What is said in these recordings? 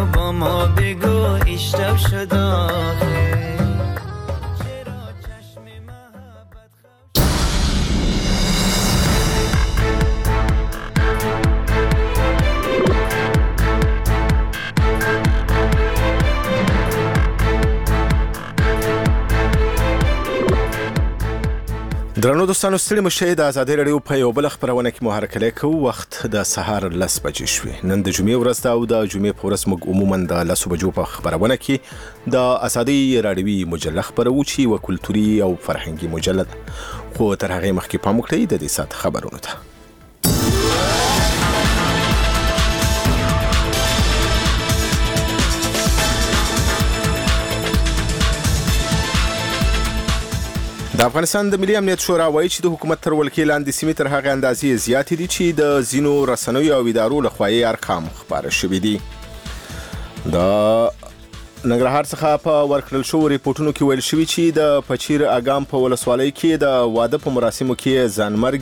با ما بگو ایشتب شد آخه درنو دوستانو ستړي مشه د ازادي رادیو په یو بل خبرونه کې مو هرکلی کوو. وخت د سهار 10 بجې شوې. نن د جمعې ورځ ده او د جمعې په ورځ موږ عموما د 10 بجو په خبرونه کې د ازادي رادیوي مجله خبرو چې و کلتوري او فرهنګي مجله خو تر هغه مخکې پام وکړئ د دې سات خبرونو ته. د افغانستان د ملي امنیت شورا وایي چې د حکومت تر ولکې لاندې سیمې تر هغه اندازې زیاتې دي چې د ځینو رسنیو او ادارو لخوا یې ارقام خپاره شوي دي. د ننګرهار څخه په ورکړل شوو ریپورتونو کې ویل شوي چې د پچیر اګام په ولسوالۍ کې د واده په مراسمو کې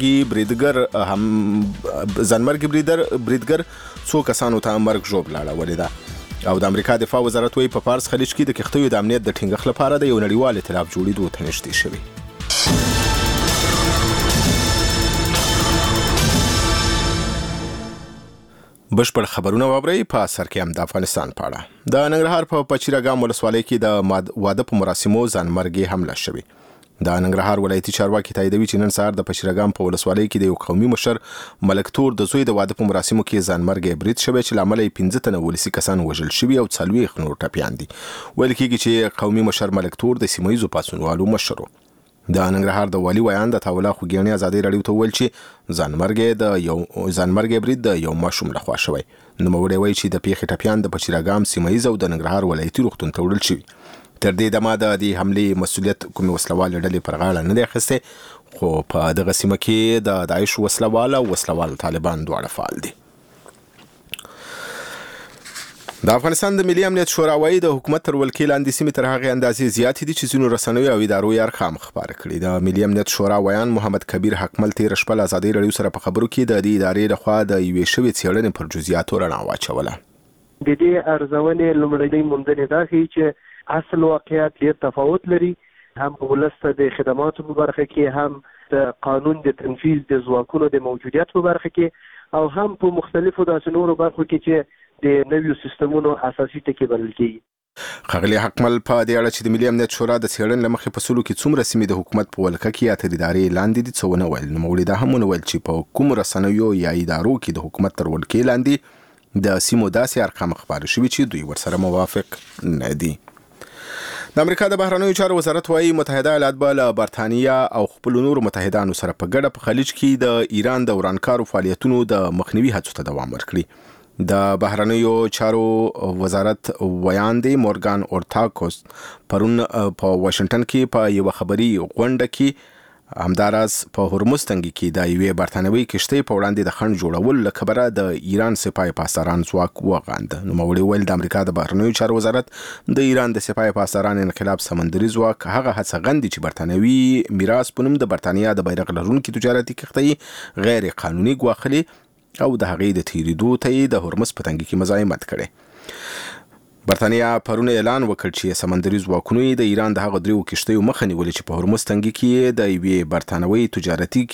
بریدګر څو کسانو ته مرګ ژوبله اړولې ده او د امریکا دفاع وزارت وایي په فارس خلیج کې د کښتیو د امنیت د ټینګښت لپاره د یو نړیوال ائتلاف جوړېدو ته نږدې شوي. بشپړ خبرونه واورئ په سر کې هم د افغانستان په اړه. د ننګرهار په پچیر اګام ولسوالۍ کې د واده په مراسمو ځانمرګي حمله شوې. د ننګرهار ولایتي چارواکي تاییدوي چې نن سهار د پچیر اګام په ولسوالۍ کې د یو قومي مشر ملک تور د زوی د واده په مراسمو کې ځانمرګي برید شوی چې لامل یې 15 تنه ولسي کسان وژل شوي او 40 نور ټپیان دي. ویل کېږي چې قومي مشر ملک تور د سیمایي پاڅونوالو مشر و. د ننګرهار د والي ویان د تاولا خوګیاني ازادي رادیو ته ویل چې ځانمرګي برید د یو ماشوم لخوا شوی. نوموړی وایي چې د پیښې ټپیان د پچیر اګام سیمایي او د ننګرهار ولایتي روغتون ته وړل شوي. تر دې دمه د دې حملې مسؤلیت کومې وسلوال ډلې پر غاړه نه دی اخیستی خو په دغه سیمه کې د داعش وسلوال طالبان دواړه فعال دي. د افغانستان د ملي امنیت شورا وایي د حکومت تر ولکې لاندې سیمې تر هغه اندازې زیاتې دي چې ځینو رسنیو او ادارو یې ارقام خپاره کړي. د ملي امنیت شورا ویان محمد کبیر حکمل تېره شپه له ازادي رادیو سره په خبرو کې د دې ادارې لخوا د یوې شوې څېړنې پر جزئیاتو رڼا واچوله. د دې ارزونې لومړنۍ موندنې دا ښیي چې اصل واقعیت ډېر تفاوت لري، هم په ولس د خدماتو په برخه کې، هم د قانون د تنفیذ د ځواکونو د موجودیت په برخه کې، او هم په مختلفو داسې نورو برخو کې چې د نویو سیستمونو اساسي ټکي بلل کېږي. ښاغلي حکمل په دې اړه چې د ملي امنیت شورا د څېړنې له مخې په سلو کې څومره سیمې د حکومت په ولکه کې یا تر ادارې لاندې دي څه ونه ویل. نوموړي دا هم ونه ویل چې په کومو رسنیو یا ادارو کې د حکومت تر ولکې لاندې د سیمو داسې ارقام خپاره شوي چې دوی ورسره موافق نه دي. د امریکا د بهرنیو چارو وزارت وایي متحده ایالات به له برتانیا او خپلو نورو متحدانو سره په ګډه په خلیج کې د ایران د ورانکارو فعالیتونو د مخنیوي هڅو ته دوام ورکړي. د بهرنیو چارو وزارت ویان دی مورګان اورتاکوس پرون په واشنگټن کې په یو خبري غونډه کې همداراز په هرمز تنګي کې د یوې برتانوي کشتۍ په وړاندې د خنډ جوړول له کبره د ایران سپاه پاسداران ځواک وغاند. نوموړي ویل د امریکا د بهرنیو چارو وزارت د ایران د سپاه پاسداران انقلاب سمندري ځواک هغه هڅه غندي چې برتانوي میراث په نوم د برتانیا د بیرغ لرونکي تجارتي کښتۍ غیر قانوني ګواښلي او د هغې د تیریدو ته یې د هرمز په تنګي کې مزاحمت کړی. برتانیا پرون اعلان وکړ چې سمندري ځواکونو د ایران د هغه دریو کښتیو مخه نیولې چې په هرمز تنګي کې د یوې برتانوي تجارتي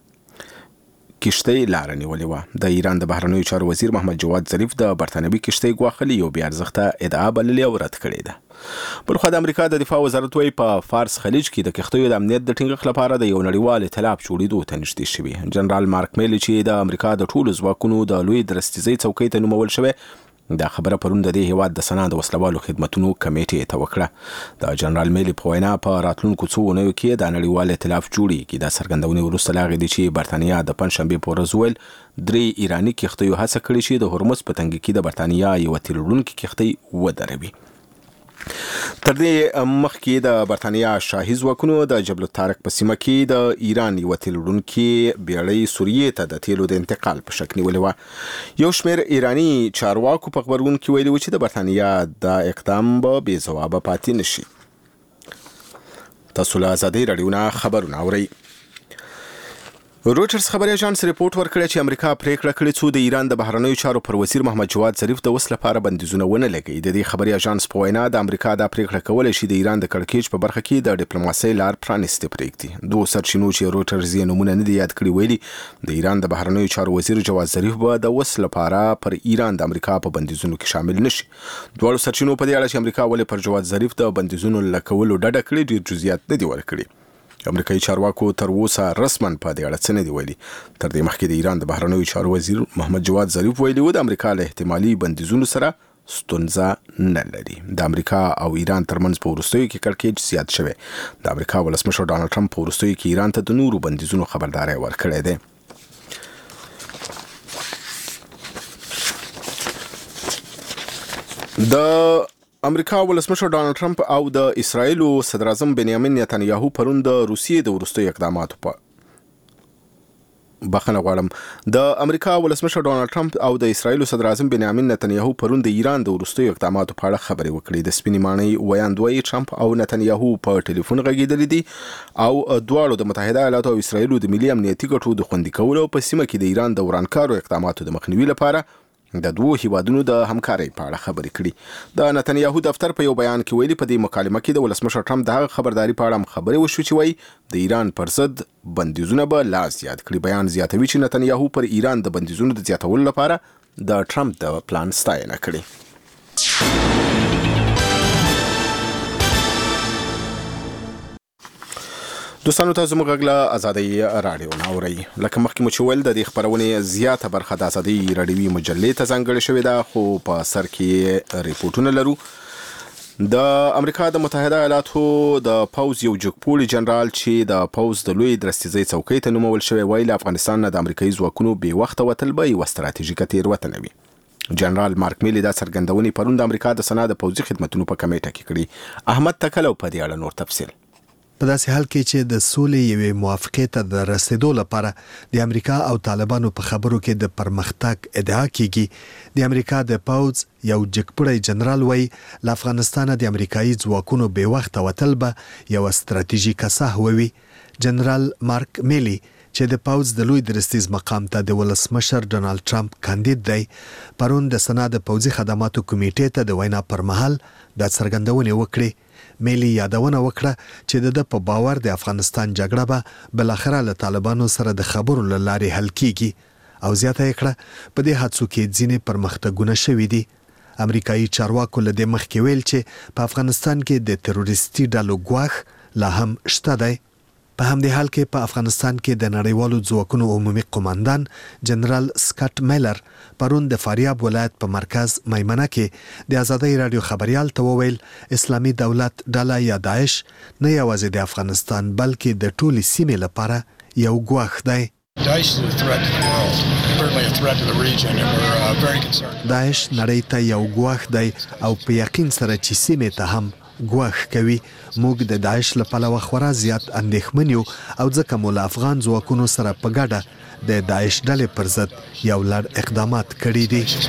کښتۍ لاره نیولې وه. د ایران د بهرنیو چارو وزیر محمد جواد ظریف د برتانوي کښتۍ ګواښلي یو بې ارزښته ادعا بللې او رد کړې ده. بلخوا د امریکا د دفاع وزارت وایي په فارس خلیج کې د کښتیو د امنیت د ټینګښت لپاره د یو نړیوال ائتلاف جوړېدو ته نږدې شوي. جنرال مارک میلي چې د امریکا د ټولو ځواکونو د لوی درستیزۍ څوکۍ ته نومول شوی دا خبره پرون د دې هیواد د سنا د وسلوالو خدمتونو کمیټې ته وکړه. د جنرال میلي په وینا په راتلونکو څو اونیو کې د نړیوال ائتلاف جوړېږي. دا څرګندونې وروسته له هغې دي چې برتانیا د پنجشنبې په ورځ ویل 3 ایراني کښتیو هڅه کړې چې د هرمز په تنګي کې د برتانیا یوه تیروړونکې کښتۍ ودروي. تر دې مخکې د برتانیا شاهي ځواکونو د جبل الطارق په سیمه کې د ایران یوه تیل وړونکې بیړۍ سوریې ته د تیلو د انتقال په شک نیولې وه. یو شمېر ایراني چارواکو په خبرونه کې ویلي و چې د برتانیا دا اقدام به بې ځوابه پاتې نشي. تاسو له ازادي رادیو نه خبرونه اورئ. رويټرز خبري اژانس ریپورت ورکړی چې امریکا پریکړه کړې چې د ایران د بهرنیو چارو پر وزیر محمد جواد ظریف د وس لپاره بندیزونه ونه لګوي. د دې خبري اژانس په وینا د امریکا د پریکړه کولای شي د ایران د کړکېچ په برخه کې د ډیپلوماسۍ لار پرانیستي پرېږدي. دوه سرچینو چې رويټرز یې نمونه نه دی یاد کړی ویلي د ایران د بهرنیو چارو وزیر جواد ظریف به د وس لپاره پر ایران د امریکا په بندیزونو کې شامل نشي. دوه سرچینو په دې اړه چې امریکا ولې پر جواد ظریف د بندیزونو لګولو ډډه کړې ډېر جزئیات نه دی ورکړي. امریکایي چارواکو تر اوسه رسماً په دې اړه څه نه دی ویلي. تر دې مخکې د ایران د بهرنیو چارو وزیر محمد جواد ظریف ویلي و د امریکا له احتمالي بندیزونو سره ستونزه نه لري. د امریکا او ایران ترمنځ په وروستیو کې کړکېچ زیات شوی. د امریکا ولسمشر ډانلډ ټرمپ په وروستیو کې ایران ته د نورو بندیزونو خبرداری ورکړی دی. د امریکا ولسمشر ډانلډ ټرمپ او د اسرایل صدر اعظم بنیامین نتانیاهو پرون د روسیې د وروستیو اقداماتو په بخښنه غواړم د امریکا ولسمشر ډانلډ ټرمپ او د اسرایل صدر اعظم بنیامین نتانیاهو پرون د ایران د وروستیو اقداماتو په اړه خبرې وکړې. د سپینې ماڼۍ ویاندوی ټرمپ او نتانیاهو په ټلیفون غږېدلي دي او دواړو د متحده ایالاتو او اسرایل د ملي امنیتي ګټو د خوندي کولو په سیمه کې د ایران د ورانکارو اقداماتو د مخنیوي لپاره د دوه هیوادونو د همکارۍ په اړه خبرې کړي. د نتانیاهو دفتر په یو بیان کې ویلي په دې مکالمه کې د ولسمشر ټرمپ د هغه خبرداري په اړه خبرې وشوې چې وایي د ایران پر ضد بندیزونه به لا زیات کړي. بیان زیاتوي چې نتانیاهو پر ایران د بندیزونو د زیاتولو لپاره د ټرمپ د پلان ستاینه کړې. دوستانو تاسو موږ غږ ازادي رادیو ناوري لکه مخکې مو چې ویل د دې خبرونې زیاته برخه د ازادي رادیوي مجلې ته ځانګړې شوې ده خو په سر کې ریپورتونه لرو. د امریکا د متحده ایالاتو د پوز یو جګپوړي جنرال چې د پوز د لوی درستیزۍ څوکۍ ته نومول شوی ویل افغانستان نه د امریکایي ځواکونو بې وخته وتل به یوه ستراتیژیکه تېروتنه وي. جنرال مارک میلی دا څرګندونې پرون د امریکا د سنا د پوځي خدمتونو په کمیټه کې کړي. احمد تکلو په دې اړه نور تفصیل. په داسې حال کې چې د سولې یوې موافقې ته د رسیدو لپاره د امریکا او طالبانو په خبرو کې د پرمختګ ادعا کیږي. د امریکا د پوز یو جګپوړی جنرال وایي له افغانستان د امریکایي ځواکونو بې وخته وتل به یو ستراتیژیکه سهو وي. جنرال مارک میلی چې د پوز د لوی درستیز مقام ته د ولسمشر ډانلډ ټرمپ کاندید دی پرون د سنا د پوځي خدماتو کمیټې ته د وینا پر مهال د څرګندونې وکړې. میلی یادونه وکړه چې د په باور د افغانستان جګړه به بلاخره له طالبانو سره د خبرو له لارې حل کیږي او زیاته یې کړه په دې هڅو کې ځینې پرمختګونه شوي دي. امریکایي چارواکو له دې مخکې ویل چې په افغانستان کې د تروریستي ډلو ګواښ لا هم شته دی. په همدې حال کې په افغانستان کې د نړیوالو ځواکونو عمومي قوماندان جنرال سکاټ میلر پرون د فاریاب ولایت په مرکز میمنه کې د ازادۍ رادیو خبريال ته وویل اسلامي دولت ډله یا داعش نه یوازې د افغانستان بلکې د ټولې سیمې لپاره یو ګواښ دی. Daesh is a threat to the world, certainly a threat to the region, and we're very concerned. داعش نړۍ ته یو ګواښ دی او په یقین سره چې سیمې ته هم ګواښ کوي. موږ د داعش له پلوه خورا زیات اندېښمن یو او ځکه مو له افغان ځواکونو سره په ګډه د داعش ډلې پر ضد یو لړ اقدامات کړي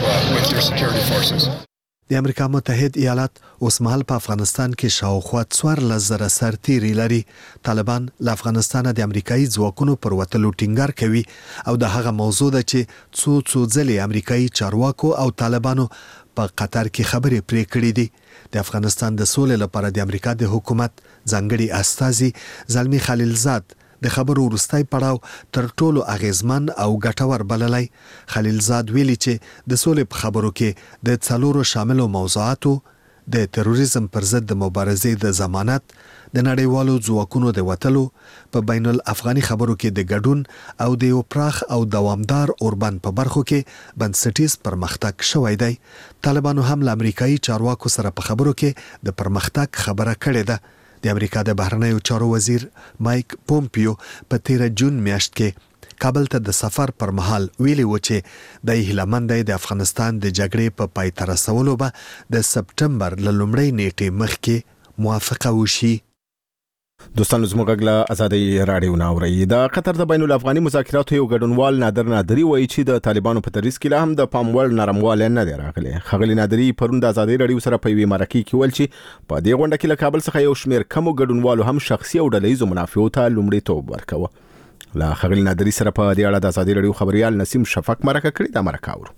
دي. د امریکا متحد ایالات اوسمهال په افغانستان کې شاوخوا 14,000 سرتیري لري. طالبان له افغانستان د امریکایي ځواکونو پر وتلو ټینګار کوي او د هغه موضوع ده چې څو ځلې امریکایي چارواکو او طالبانو په قطر کې خبرې پرې کړې دي. د افغانستان د سولې لپاره د امریکا د حکومت ځانګړي استازي زلمی خلیلزاد د خبرو وروستی پړاو تر ټولو اغیزمن او ګټور بللی. خلیلزاد ویلي چې د سولې په خبرو کې د څلورو شاملو موضوعاتو د تروریزم پر ضد د مبارزې د ضمانت، د نړیوالو ځواکونو د وتلو، په بین الافغاني خبرو کې د ګډون او د یو پراخ او دوامدار اوربند په برخو کې بنسټیز پرمختګ شوی دی. طالبانو هم له امریکایي چارواکو سره په خبرو کې د پرمختګ خبره کړې ده. د امریکا د بهرنیو چارو وزیر مایک پومپیو په 13 جون میاشت کې کابل ته د سفر پر مهال ویلي و چې د هیلمند د افغانستان د جګړې په پای ته رسولو به د سپټمبر له لومړۍ نیټې مخکې موافقه وشي. دوستانو زموږ غږ ازادي رادیو ناوري د قطر د بین الافغاني مذاکراتو یو ګډونوال نادر نادری وایي چې د طالبانو په تدریس کې هم د پاموړ نرموالی نه دی راغلی. خغلی نادری پرون د ازادي رادیو سره په یوې مرکې کې ویل چې په دې غونډه کې له کابل څخه یو شمېر کمو ګډونوالو هم شخصي او ډلهییزو منافعو ته لومړیتوب ورکوه. لا خغل نادری سره په دې اړه د ازادي رادیو خبريال نسیم شفق مرکه کړی دا مرکه اورو.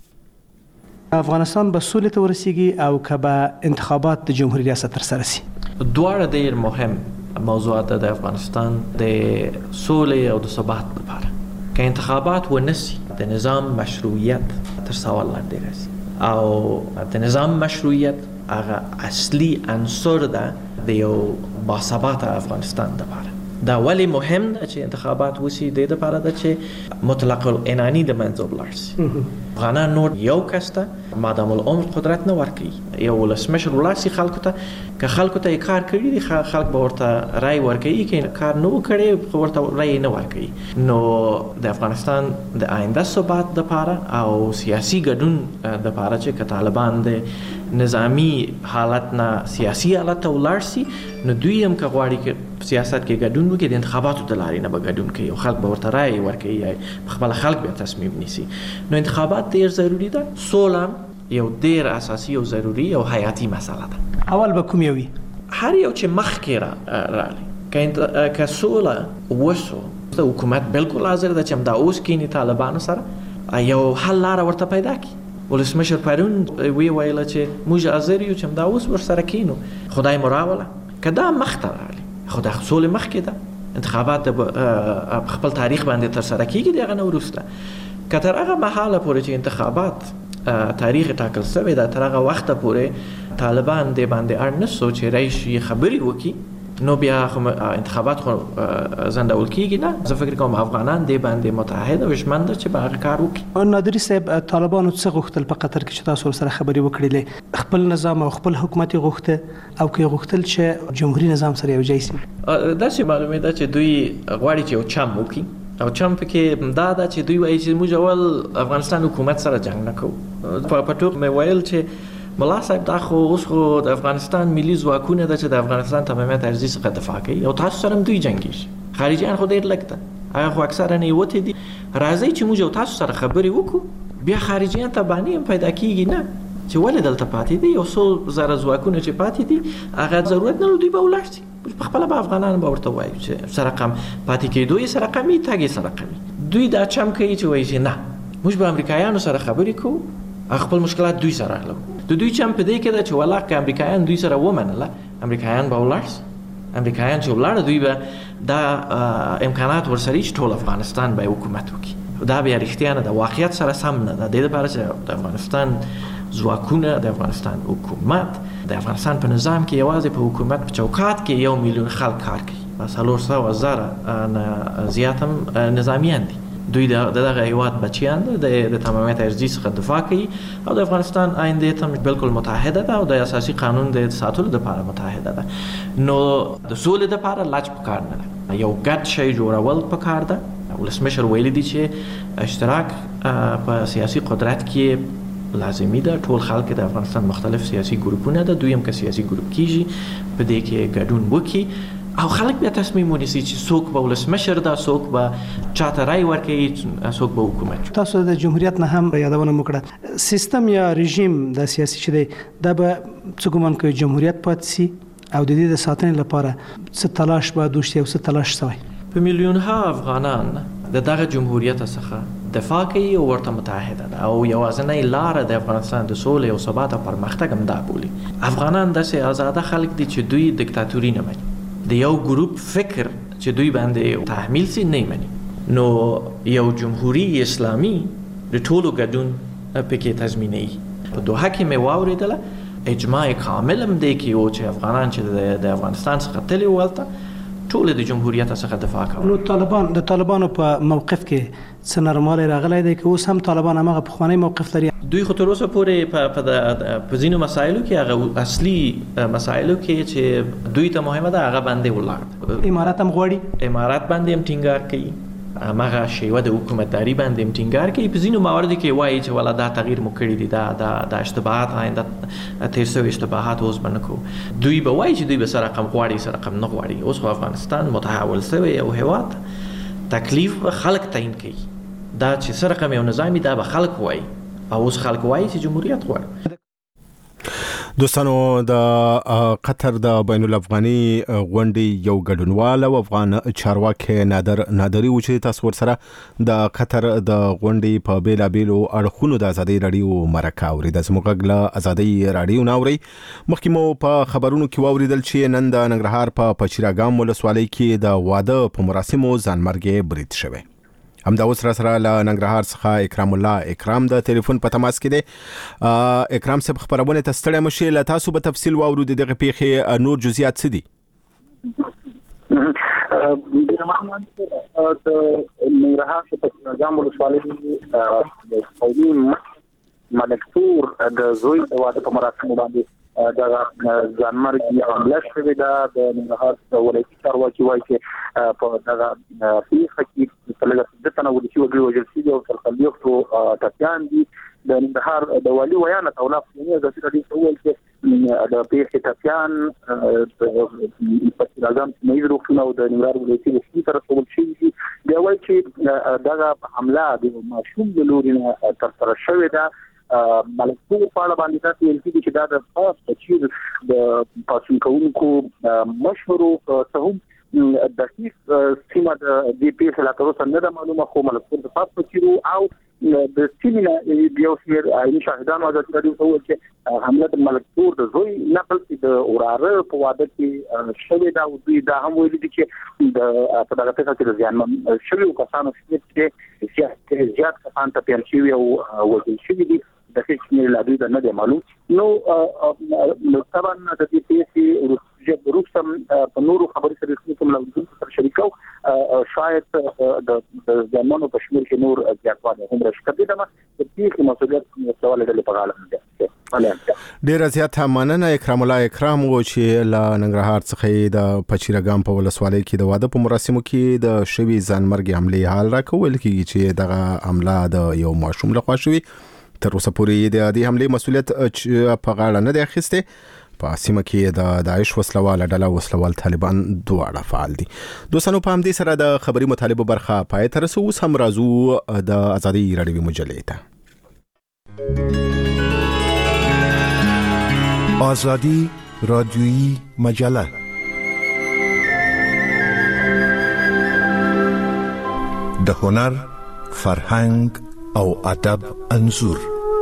افغانستان به سولې ته ورسیږي او کبه انتخابات د جمهوریت ریاست تر سره سي. دواړه ډېر مهم موضوعات د افغانستان د سولې او د ثبات لپاره. که انتخابات ونسي د نظام مشروعیت تر سوال لاندې راځي او د نظام مشروعیت هغه اصلي عنصر ده د یو باثباته افغانستان لپاره. دا ولی مهم ده چې انتخابات وشي د لپاره ده چې مطلق العنانی د منځ ولاړ شي. افغانان نور یو کس ته مادام العمر قدرت نه ورکوي، یو ولسمشر ولاړ شي خلکو ته، که خلکو ته یې کار کړي دي خلک به ورته رای ورکوي، که کار نه کړي خو ورته رای نه ورکوي. نو د افغانستان د آینده ثبات دپاره او سیاسي ګډون دپاره چې که طالبان د نظامی حالت نه سیاسي حالت ته ولاړ شي نو دوی هم که غواړي چې سیاست کې ګډون وکړي د انتخاباتو د لارې نه به ګډون کوي او خلک به ورته رای ورکوي یا خپله خلک بیا تصمیم نیسي. نو انتخابات ډېر ضروري ده. سوله یو ډېر اساسي او ضروري او حیاتي مسله ده. اول به کوم یو وي؟ هر یو چې مخکې راغلی که سوله وشو د حکومت بالکل حاضر ده چې همدا اوس کینی طالبانو سره یو حل لاره ورته پیدا کړي. ولسمشر پرون ویله چې موږ حاضر یو چې همدا اوس ورسره کینو، خدای مو راوله. که دا مخته راغلی خو د سولې مخکې ده، انتخابات خپل تاریخ باندې ترسره کېږي د هغه نه وروسته. که تر هغه مهاله پورې چې انتخابات تاریخ ټاکل شوی ده، تر هغه وخته پورې طالبان دې باندې اړ نه شو چې راشي خبرې وکړي نو بیا انتخابات خو ځنډول کېږي نه. زه فکر کوم افغانان دې باندې متحد او ژمن ده چې به هغه کار وکړي. نادري صاحب، طالبانو څه غوښتل په قطر کې چې تاسو ورسره خبرې وکړلې؟ خپل نظام او خپل حکومت یې غوښته او که یې غوښتل چې جمهوري نظام سره یو ځای شي؟ داسې معلومېده چې دوی غواړي چې یو چم وکړي او چم پکې دا ده چې دوی وایي چې موږ اول افغانستان حکومت سره جنګ نه کوو. په ټوک مې ویل چې ملا صاحب دا خو اوس خو د افغانستان ملي ځواکونه ده چې د افغانستان تمامیت ارضي څخه دفاع کوي او تاسو سره هم دوی جنګېږي. خارجیان خو ډېر لږ ده، هغه خو اکثره نیوتې دي. راځئ چې موږ او تاسو سره خبرې وکړو، بیا خارجیان ته بانې هم پیدا کېږي نه چې ولې دلته پاتې دي. یو څو زره ځواکونه چې پاتې دي هغه ضرورت نه لري دوی به ولاړ شي. په خپله به افغانان به ورته وایو چې سره قم پاتې کېدو یې سره قمي، تګ یې سره قمي. دوی دا چم کوي چې وایي چې نه موږ به امریکایانو سره خبرې کوو، خپل مشکلات دوی سره حلوو. د دوی چم په دې کې ده چې والله که امریکایان دوی سره ومنله امریکایان به ولاړ شي. امریکایان چې ولاړه دوی به دا امکانات ورسره چې ټول افغانستان به حکومت وکړي. دا بیا رښتیا نه ده، واقعیت سره سم نه ده. دې لپاره چې د افغانستان ځواکونه، د افغانستان حکومت، د افغانستان په نظام کې یوازې په حکومت په چوکات کې 1 میلیون خلک کار کوي، 400,000 نه زیات هم نظامیان دي. دوی دغه هیواد بچیان د تمامیت ارضي څخه دفاع کوي او د افغانستان آینده ته بالکل متحده ده او د اساسي قانون د ساتلو لپاره متحده ده. نو د سولې لپاره لاچ پکار نه ده، یو ګډ شی جوړول پکار ده. ولسمشر ویلي دي چې اشتراک په سیاسي قدرت کې لازمي ده. ټول خلک د افغانستان مختلف سیاسي ګروپونه ده، دوی هم که سیاسي ګروپ کیږي په دې کې ګډون وکړي او خلک بیا تصمیم ونیسي چې څوک به ولسمشر ده، څوک به چاته رای ورکوي، څوک به حکومت. تاسو د جمهوریت نه هم یادونه وکړه. سیستم یا رژیم د سیاسي چې دی دا به څه ګمان کوي جمهوریت پاتې سي او د دې د ساتنې لپاره څه تلاش باید وشي او څه تلاش شوی؟ په میلیونها افغانان د دغه جمهوریت څخه دفاع کوي او ورته متحده ده او یوازینۍ لاره د افغانستان د سولې او ثبات او پرمختګ هم دا بولي. افغانان داسې آزاده خلک دي چې دوی دیکتاتوري نه مني، د یو ګروپ فکر چې دوی باندې تحمیل سي نه مني. نو یو جمهوری اسلامي د ټولو ګډون پکې تضمینوي. په دوحه کې مې واورېدله اجماع کامل هم دی کې و چې افغانان چې د افغانستان څخه تللي ولته ټول د جمهوریت څخه دفاع کوي. نو د طالبانو په موقف کې څه نرموالی راغلی دی که اوس هم طالبان همغه پخوانی موقف لري؟ دوی خو تر اوسه پورې په ځینو مسایلو کې هغه اصلي مسایلو کې چې دوی ته مهمه ده هغه باندې ولاړ. امارات هم غواړي، امارات باندې هم ټینګار کوي، هغه شیوه د حکومتداري باندې هم ټینګار کوي. په ځینو مواردو کې وایي چې والا دا تغییر مو کړي دي، دا اشتباهات آینده تیر شوي اشتباهات اوس به نه کوو. دوی به وایي چې دوی به سره رقم غواړي سره رقم نه غواړي. اوس خو افغانستان متحول شوی او هېواد تکلیف به خلک تعیین کوي. دا چې سره رقم یو نظامي دا به خلک وایي او اوس خلک وایي چې جمهوریت غواړي. دوستانو د قطر د بین الافغاني غونډې یو ګډونوال او افغان چارواکي نادری و چې تاسو ورسره د قطر د غونډې په بیلابیلو اړخونو د ازادي رادیو مرکه اوریدل زموږ له ازادي رادیو ناوري مخکې مو په خبرونو کې واوریدل چې نن د ننګرهار په پچیراګام ولسوالۍ کې د واده په مراسمو ځانمرګي برید شوه. همدا اوس را سره له ننګرهار څخه اکرام الله اکرام د ټلیفون په تماس کې دی. اکرام صاحب خبرونه ته ستړی مشي له تاسو به تفصیل واورو دغه پیښې نور جزئیات څه دي؟ د ننګرهار په پچیراګام ولسوالۍ د ملکتور د زوی د واده په مراسمو باندې دا ځانمرګي حمله شوې ده. د ننګرهار ولایتي چارواکي وایي چې په دغه پیښه کې تلګه د تنه ولسی وګړي وژل شوي او تر خلیقو ټپيان دي. د ننګرهار د والي ویاند تولا فني د سړي وویل چې د پیښې ټپيان په لازم نه روښنه او د ننګرهار ولایتي رسمي تر څول شي دی وایي چې دغه حمله د ماشوم د لوري تر سره شوې ده. ملکتور په اړه باندې تاسو ویل چې دا د خاص تشیر د پاسون کوونکو مشورو ته د هیڅ سیمه د دې پیښې لا تر اوسه نه ده معلومه، خو ملکتور د خاص تشیر او د سیمه یو شمېر عیني شاهدانو د تاریخ په وجه حمله د ملکتور د زوی نه بلکې د اوراره په واده کې شوې ده او دوی دا هم ویلي دي چې د په دغه پیښه کې د زیانمن شویو کسانو چې زیات کسان ټپیان شوي او وژل شوي دي د هیڅ نه لادي نه دی معلوم. نو طبعا د دې پیښې وروسته په نورو خبرو سره کوم لږ سره شریکو شاید د زمانو په شمول کې نور زیاتوالی هم راځي. دا د پیښې مسؤلیت سوال دی په غاړه ده. ډیر زیات مننه اکرام الله اکرام و چې له ننګرهار څخه د پچیراګام په ولسوالۍ کې د واده په مراسمو کې د شوي ځانمرګي حمله حال راکول کیږي چې دغه حمله د یو ماشوم لخوا شوی. تر اوسه پورې د دې حمله مسؤلیت په غاړه نه دی اخیسته. په سیمه کې د داعش وسلواله ډله وسلوال طالبان دواړه فعال دي. دوستانو په همدې سره د خبري مطالبه برخه پای ته رسو. هم راځو د ازادي رادیو مجلې ته. آزادی رادیویی مجله د هنر، فرهنګ او ادب انځور.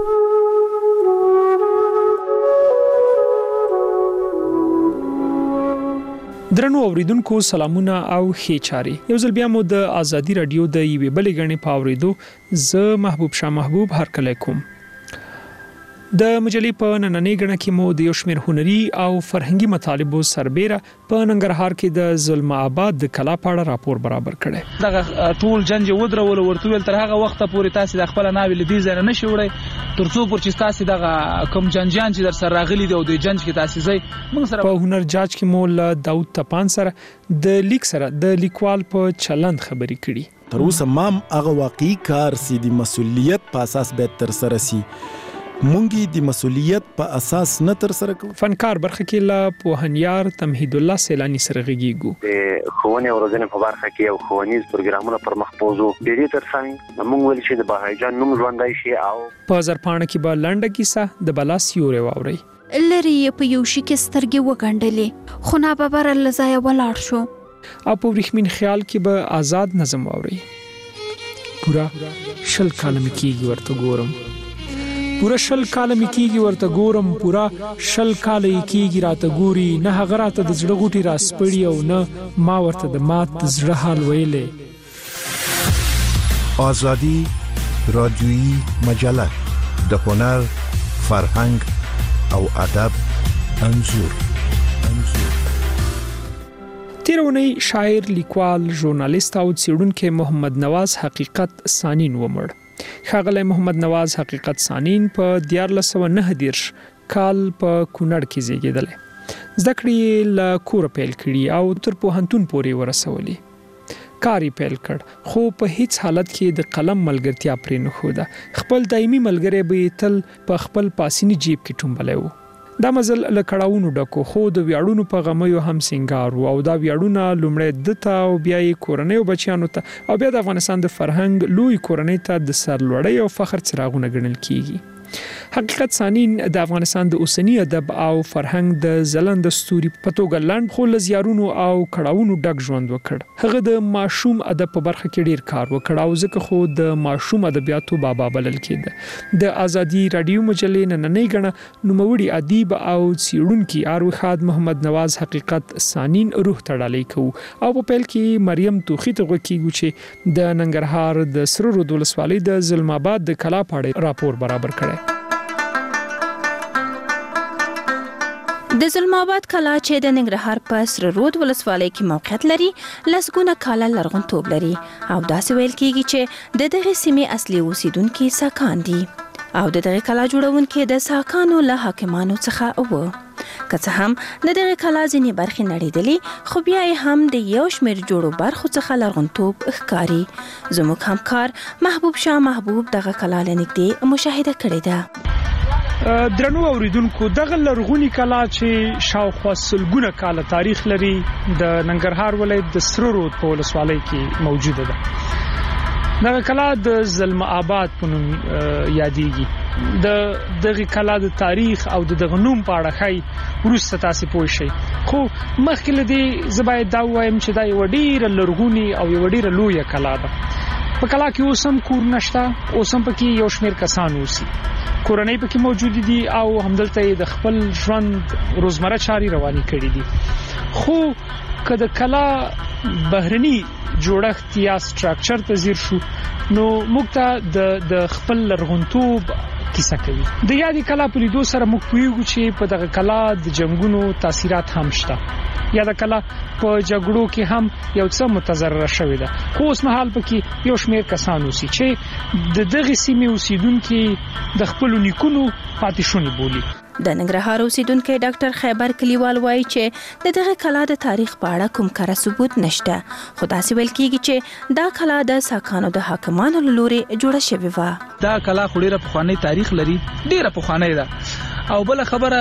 درنو اوریدونکو سلامونه او ښه چاري. یو ځل بیا مو د ازادي رادیو د یوې بلې غنې په اوریدو زه محبوب شاه محبوب هرکلی کوم. د مجلې په نننۍ غنه کې مو د یو شمېر هنري او فرهنګي مطالبو سربېره په ننګرهار کې د ظلم آباد د کلا په اړه راپور برابر کړي. دغه ټول جنج ودرول ورته ویل تر هغه وخت پورې تاسو د خپل ناوی لدی زنه نشي وړي ترڅو پر چې تاسو دغه کوم جنجان چې در سره راغلي دی او د جنج کې تاسو زی موږ سره په هنر جاج کې مول داوود تپان سره د لیک سره د لیکوال په چلند خبرې کړي. تر اوسه مام هغه واقعي کار سي د مسؤلیت په اساس به تر سره سي مونږی د مسؤلیت په اساس نه تر سره کوو. فنکار برخه کې لا پوهنیار تمهید الله سیلانی سره غږیږو. د ښوونې او روزنې په برخه کې یو ښوونیز پروګرامونه پر مخ بوزو. د دې ترڅنګ موږ ویل چې د بهایجان نوم ژوندای شي او په زرپاڼه کې به لنډه کیسه د بلا سیوري واوري. لری په یو شي کې سترګې وګنډلې خو نه به بر لزای ولاړ شو. او په ورخمین خیال کې به آزاد نظم واوري. پورا شل کالم کېږي ورته ګورم. پورا شل کاله می کیږي ورته ګورم. پورا شل کاله کیږي راته ګوري. نه هغه راته د زړه غوټي راسپړي او نه ما ورته د مات زړه حال ویلې. آزادی رادیویی مجله د هنر، فرهنګ او ادب انځور. تیرونی شاعر، لیکوال، ژورنالیست او څېړونکی محمد نواز حقیقت سانین ومړ. ښاغلی محمد نواز حقیقت سانین په 1409 کال په کونړ کې زیږیدلی. زده کړې له کوره پیل کړي او تر پوهنتون پورې ورسولي. کار یې پیل کړ خو په هیڅ حالت کې د قلم ملګرتیا پرې نه ښوده. خپل دایمي ملګری به یې تل په خپل پاسیني جیب کې ټومبلی و. دا مزل له کړاوونو ډکو خو د ویاړونو په غمیو هم سنگار او دا ویاړونه لومړی دته او بیا یې کورنۍ او بچیانو ته او بیا د افغانستان د فرهنګ لوی کورنۍ ته د سرلوړۍ او فخر څراغونه ګڼل کیږي. حقیقت سانین د افغانستان د اوسنی ادب او فرهنګ د ځلند ستوري په توګه لاند خو لزیارونو او کړهونو ډک ژوند وکړ. هغه د ماشوم ادب په برخه کې ډیر کار وکړ او ځکه خو د ماشوم ادبیاتو بابا بلل کېده. د ازادي رادیو مجلې نننۍ غړه نوموړي ادیب او څېړونکي اروخاد محمد نواز حقیقت سانین روح تړلې کو او په پیل کې مریم توخی ته وکیږي چې د ننګرهار د سره رود ولسوالۍ د ظلم آباد د کلا پاړې راپور برابر کړي. د ظلم آباد کلا چې د ننګرهار په سره رود ولسوالۍ کې موقعیت لري لسګونه کاله لرغونتوب لري او داسې ویل کېږي چې د دغه سیمې اصلي اوسیدونکو ساکان دي او د دغه کلا جوړونکو د ساکانو له حاکمانو څخه وو. که څه هم د دغه کلا ځینې برخې نړیدلې خو بیا هم د یو شمېر جوړو برخو څخه لرغونتوب ښکاري. زموږ همکار محبوب شاه محبوب دغه کلا لنږدې مشاهده کړې ده. درنو اوریدونکو دغه لرغونی کلا چې شاوخوا سلګونه کاله تاریخ لري د ننګرهار ولایت د سره رود په ولسوالۍ کې موجوده ده. دغه کلا د ظلم آباد په نوم یادېږي. دغه کلا د تاریخ او دغه نوم په اړه خای ورسته تاسو پوه شئ. خو مخکې لدی زبای دا وایم چې دا یو ډیر لرغونی او یو ډیر لوی کلا ده. په کلا کې اوسم کور نشته، اوسم پکې یو شمېر کسان اوسي. کورنۍ پکې موجود دي او همدلته د خپل ژوند روزمره چاري رواني کړې دي. خو کله کلا بهرني جوړښت یا سټراکچر ته ځیر شو نو موږ ته د خپل لرغونتوب کیسه کوي. د یادې کلا په لیدو سره موږ پوهیږو چې په دغه کلا د جنگونو تاثیرات هم شته یا د کلا په جګړو کې هم یو څه متضرره شوې ده. خو اوس مهال پکې یو شمېر کسان اوسي چې د دغه سیمې اوسیدونکو د خپل نیکونو پاتې شونې بولي. د ننګرهار اوسیدونکو ډاکټر خیبر کلیوال وایي چې د دغه کلا د تاریخ په اړه کوم کره ثبوت نشته، خو داسې ویل کېږي چې دا کلا د ساکانو د حاکمانو له لوري جوړه شوې و. دا کلا خو ډیره پخوانی تاریخ لري، ډیره پخوانی ده. او بل خبره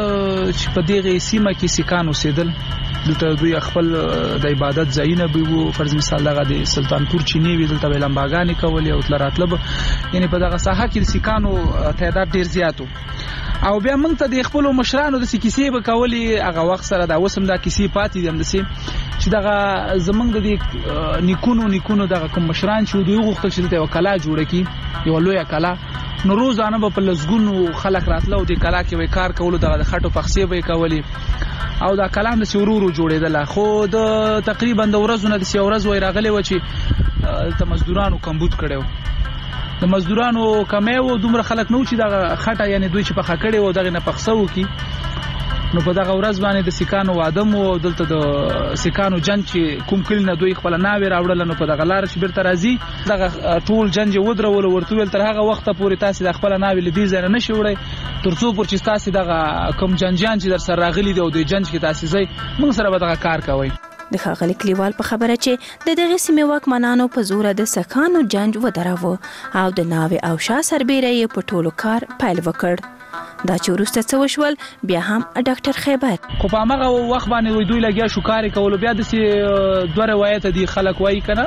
چې په دغه سیمه کې سکان اوسېدل دلته دوی خپل د عبادت ځایونه به وو. فرض مثال دغه د سلطانپور چینی وی دلته لمباګانی کولې او تل راتلب، یعنی په دغه ساحه کې د سکانو تعداد ډیر زیاتو. او بیا موږ ته د خپل مشرانو د کیسې به کولې هغه وخت سره دا وسم دا کیسې پاتې دي هم د سیم چې دغه زمنګ د نیکونو دغه کوم مشران چې دوی غوښتل چې د وکلا جوړه کی یو لوی کلا نو روزانه په لزګونو خلک راتلو د کلا کې وای کار کولو دغه د خټو پخسې به کولې او دا کلام د سورورو جوړېدل. خو د تقریبا د ورځونه د سیورز وای راغلي و چې د مزدورانو کمبود کړو. د مزدورانو کمه و دومره خلک نو چې دغه خټه یعنی دوی چې په خکړې و دغه نه پخسو کی نو په دغه ورځ باندې د سکانو وادم او دلته د سکانو جنگ چې کوم کلی نه دوی خپل ناوي راوړل نو په دغه لار چې بیرته راځي دغه ټول جنگ ودرول ورته ول تر هغه وخت پورې تاسو د خپل ناوي لدی ځای نه شوړی ترڅو پر چې تاسو دغه کوم جنجان چې در سره راغلي دی او د جنگ کې تاسو ځای موږ سره به دغه کار کوي. د ښاغلي کلیوال په خبره چې د دغه سیمې واکمنانو په زور د سکانو جنگ ودراوه او د ناوي او شاه سربېره یې په ټولو کار پیل وکړ. دا چې ورسته څه وشول بیا هم ډاکټر خیبر خو په هغه وخت باندې دوی لګیا شو کار کول. بیا د دوه روایت دي خلک وایي کنه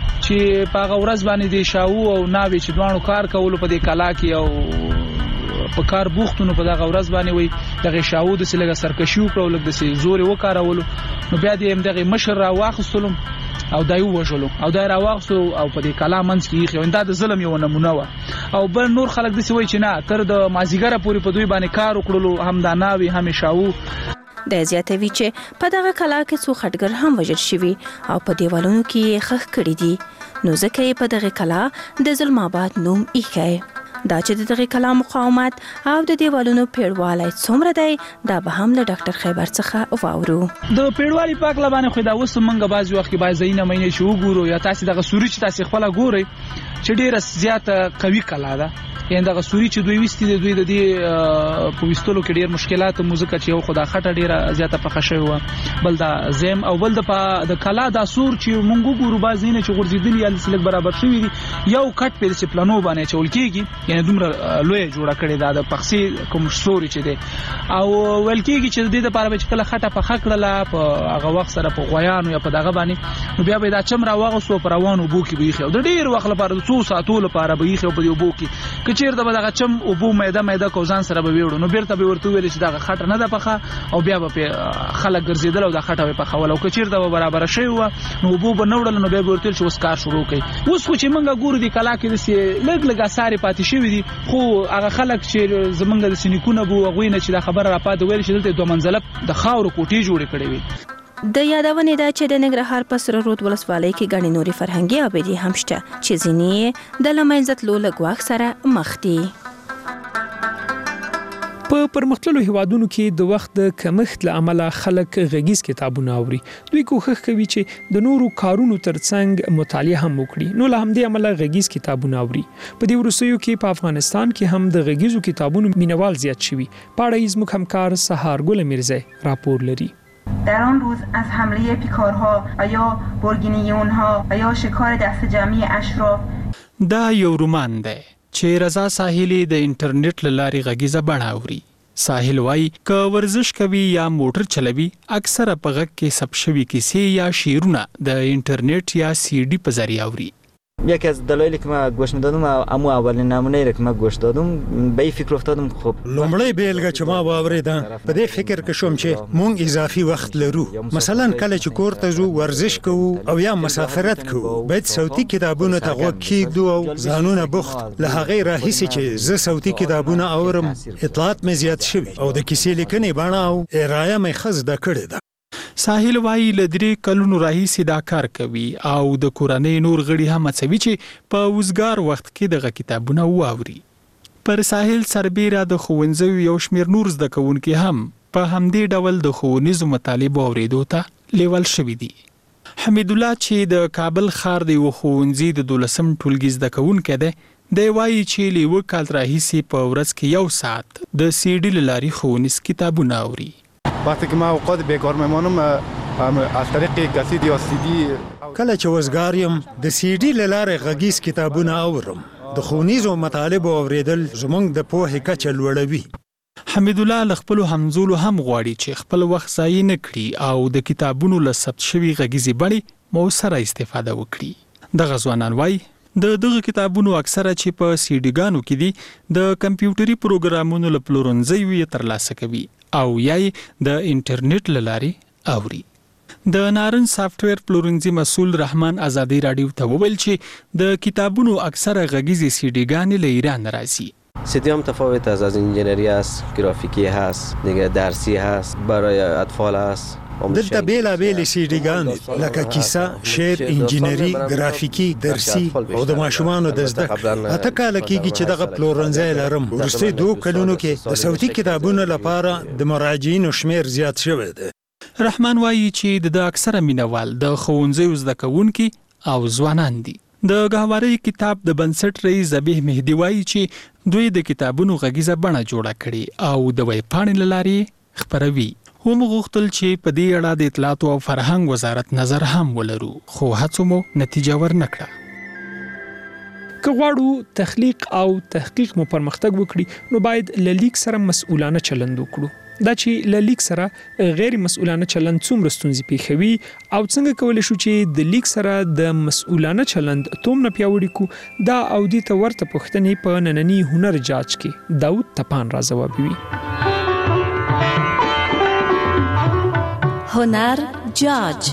چې په هغه ورځ باندې د شاو او ناوي چې دوانو کار کول په دې کلا کې او په کار بوختونو په دغه ورځ باندې وای دغه شاو د سلګه سرکشي وکړو لګ د زور وکارولو نو بیا دې دغه مشر را واخستلم او دایو وژلو او دا را واخسو او په دې کلا منځ کې خو انده د ظلم یو نمونه و. او بل نور خلک د سوي چې نه تر د مازیګره پوری په دوی باندې کار وکړلو هم دا ناوي هم شاو. د زیاتوي چې په دغه کلا کې څو خټګر هم وژل شوي او په دیوالونو کې خخ کړي دي نو ځکه په دغه کلا د ظلم آباد نوم ایښی. دا چې دغه کلا مقاومت او د دیوالونو پیړوالی څومره دی دا به هم له ډاکټر خیبر څخه واورو. د پیړوالی پاک لبانه خو دا وس منګه باز وخت کې باز زینه مینه شو ګورو یا تاسو دغه سوري چې تاسو خپل ګوري چې ډیره زیاته قوي کلا ده. یعنی دغه سوري چې دوی وستي د دوی د دې په وستلو کې ډیر مشکلات موزیکا چې یو خدا خټه ډیره زیاته پخه شوی و. بل دا زم او بل د کلا دا سور چې مونږ ګورو باز زینه چې غورځیدل یا سلک برابر شوی دي یو کټ په دې پلانو باندې چول کېږي یعنی دومره لوی جوړه کړی دا د پخسي کوم سوري چې دی او ول کېږي چې د دې لپاره چې کله خټه په خکړه په هغه وخت سره په غویانو یا په دغه باندې نو بیا به دا چمرا واغسو پر روانو بو کې بيخي او د ډیر وخت لپاره 2 ساعتو لپاره بيخي په یو بو کې کچیر د دغه چم او بو مېده کوزان سره به ویړو نو بیرته به ورته ویل چې دغه خټه نه ده پخه او بیا به خلک ګرځیدل او د خټه په خول او کچیر د برابر شي و نو بو بنوړل نو بیا به ورته چې وسکار شروع کړي اوس خو چې منګه ګورو دی کلا کې د لګ اثر پاتې شوی دي خو هغه خلک چې زمونږ د سنیکونه بو غوینه چې د خبر را پاتې ویل چې دلته دوه منزله د خاور کوټې جوړې کړې وي د یادونې دا چې د ننګرهار په سره رود ولسوالۍ کې غني نوري فرهنګي ابدي هم شته چې ځینې د لمنځت لو لګواخ سره مخ دي. په پرمختللو هیوادونو کې د وخت د کمښت له امله خلک غږیز کتابونه اوري. دوی کوښښ کوي چې د نورو کارونو ترڅنګ مطالعه هم وکړي. نو له همدې امله غږیز کتابونه اوري. په دې وروستیو کې په افغانستان کې هم د غږیزو کتابونو مینوال زیات شوي. په اړه زموږ همکار سهارګل میرزی راپور لري. در آن روز از حمله پیکارها و یا برگینیونها و یا شکار دست جمعی اشراف دا یو رومان دی چې رضا ساحلی د انټرنیټ لاري غږیزه بڼه اوري. ساحل وای ک ورزش کوي یا موټر چلوي اکثره په غږ کې سب شوي کیسې یا شعرونه د انټرنیټ یا سی ډي په ذریعه اوري. یکی از دلایلی که من گوش میدادم اما اولین نمونه را که من گوش دادم به این فکر افتادم خب لومړی بیلګه چې ما واوریده په دې فکر کې شوم چې مونږ اضافي وخت لرو مثلا کله چې کور ته ځو ورزش کوو او یا مسافرت کوو باید صوتي کتابونه ته غوږ کېږدو او ځانونه بوخت له هغې راهیسې چې زه صوتي کتابونه اورم اطلاعات مې زیات شوي او د کیسې لیکنې بڼه او ارایه مې ښه زده کړې ده. ساحل وای له 3 کلونو راهیسې دا کار کوي او د کورنۍ نور غړي هم هڅوي چې په وزګار وخت کې دغه کتابونه واوري. پر ساحل سربیره د ښوونځیو یو شمېر نور زده کوونکي هم په همدې ډول د ښوونیزو مطالبو اورېدو ته لیول شوي دي. حمید الله چې د کابل ښار د یو ښوونځي د 12م ټولګي زده کوونکی دی دی وایي چې له یوه کال راهیسې په ورځ کې 1 ساعت د سی ډي له لارې ښوونیز کتابونه اوري. وقتی که من اوقات بیکار میمانم از طریق کسید یا سی ډي کله چې وزګار یم د سی ډي له لارې غږیز کتابونه اورم. د ښوونیزو مطالبو اورېدل زموږ د پوهې کچه لوړوي. حمید الله له خپلو همزولو هم غواړي چې خپل وخت ضایع نه کړي او د کتابونو له ثبت شوي غږیزې بڼې مؤثره استفاده وکړي. دغه ځوانان وایي دغه کتابونو اکثره چې په سی ډي ګانو کې دي د کمپیوټري پروګرامونو له پلورنځیو یې ترلاسه کوي او یا د انټرنیټ له لارې اوري. د نارن سافټویر پلورنځي مسؤل رحمان آزادی رادیو ته وویل چې د کتابونو اکثره غږیزې سی ډي ګانې له ایران راځي. سی ډي هم تفاوت از انجینری است، گرافیکی هست، دیگه درسی هست، برای اطفال هست. دلته بیلابیلې سی ډي ګانې لکه کیسه، شعر، انجینري، ګرافیکي، درسي او د ماشومانو د زده کړې. 8 کاله کېږي چې دغه پلورنځی لرم. وروستي 2 کلونو کې د صوتي کتابونو لپاره د مراجعینو شمیر زیات شوی دی. رحمان وایي چې د اکثره مینوال د ښوونځیو زده کوونکي او ځوانان دي. د ګهوارۍ کتاب د بنسټ رئیس ذبیح مهدي وایي چې دوی د کتابونو غږیزه بڼه جوړه کړي او د ویبپاڼې له لارې خپروي. هم غوښتل چې په دې اړه د اطلاعاتو او فرهنګ وزارت نظر هم ولرو خو هڅو مو نتیجه ورنکړه. که غواړو تخلیق او تحقیق مو پرمختګ وکړي نو باید له لیک سره مسؤلانه چلند وکړو. دا چې له لیک سره غیر مسؤلانه چلند څومره ستونزې پیښوي او څنګه کولی شو چې د لیک سره د مسؤلانه چلند تومره پیاوړي کو دا او دې ته ورته پوښتنې په ننني هنر جاج کې داود تپان را ځوابوي. هنر جاج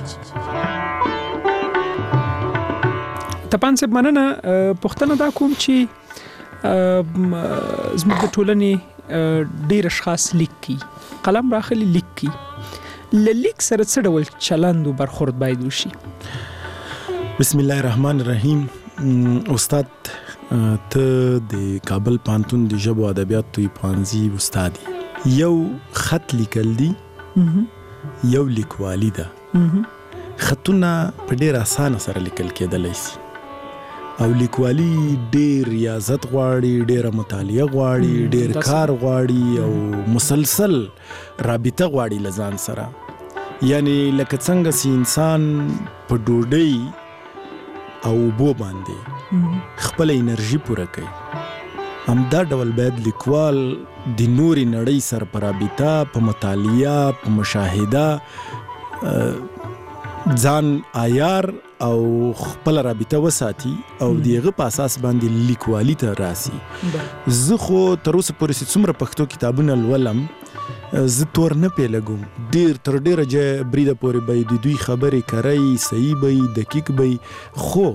تپان صاحب مننه. پوښتنه دا کوم چې زموږ د ټولنې ډېر اشخاص لیک کوي، قلم راخلي لیک کوي. له لیک سره څه ډول چلند او برخورد باید وشي؟ بسم الله الرحمن الرحیم. استاد ته د کابل پانتون د ژبو ادبیاتو پوهنځي استاد یو خط لیکل دي یو لیکوالی ده. خطونه په ډېر اسانه سره لیکل کېدلی شي او لیکوالی ډېر ریاضت غواړي، ډېره مطالعه غواړي، ډېر کار غواړي او مسلسل رابطه غواړي له ځان سره. یعنی لکه څنګه چې انسان په ډوډۍ او اوبو باندې خپل انرژي پوره کوي، همدا ډول باید لیکوال د نورې نړۍ سره په رابطه، په مطالعه، په مشاهده ځان عیار او خپل رابطه وساتي او دغه په اساس باندې لیکوالي ته راسي. زه خو تر اوسه پورې څومره پښتو کتابونه لولم زه تور نه پیلګم، ډیر تر ډیره بریده پورې به د دوی خبرې کرای صحیح به دقیق به، خو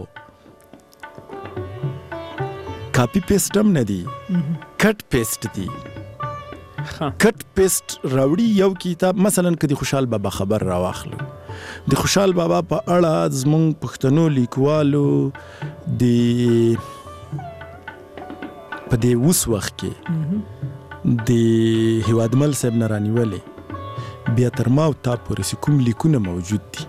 کاپی پیسټ هم نه دی، کټ پیسټ دی. کټ پیسټ راوړي یو کتاب، مثلا که د خوشحال بابا خبر راواخلو، د خوشحال بابا په اړه زمونږ پښتنو لیکوالو په دې اوس وخت کې د هیوادمل صاحب نه رانیولې بیا تر ما او تا پورې کوم لیکونه موجود دي.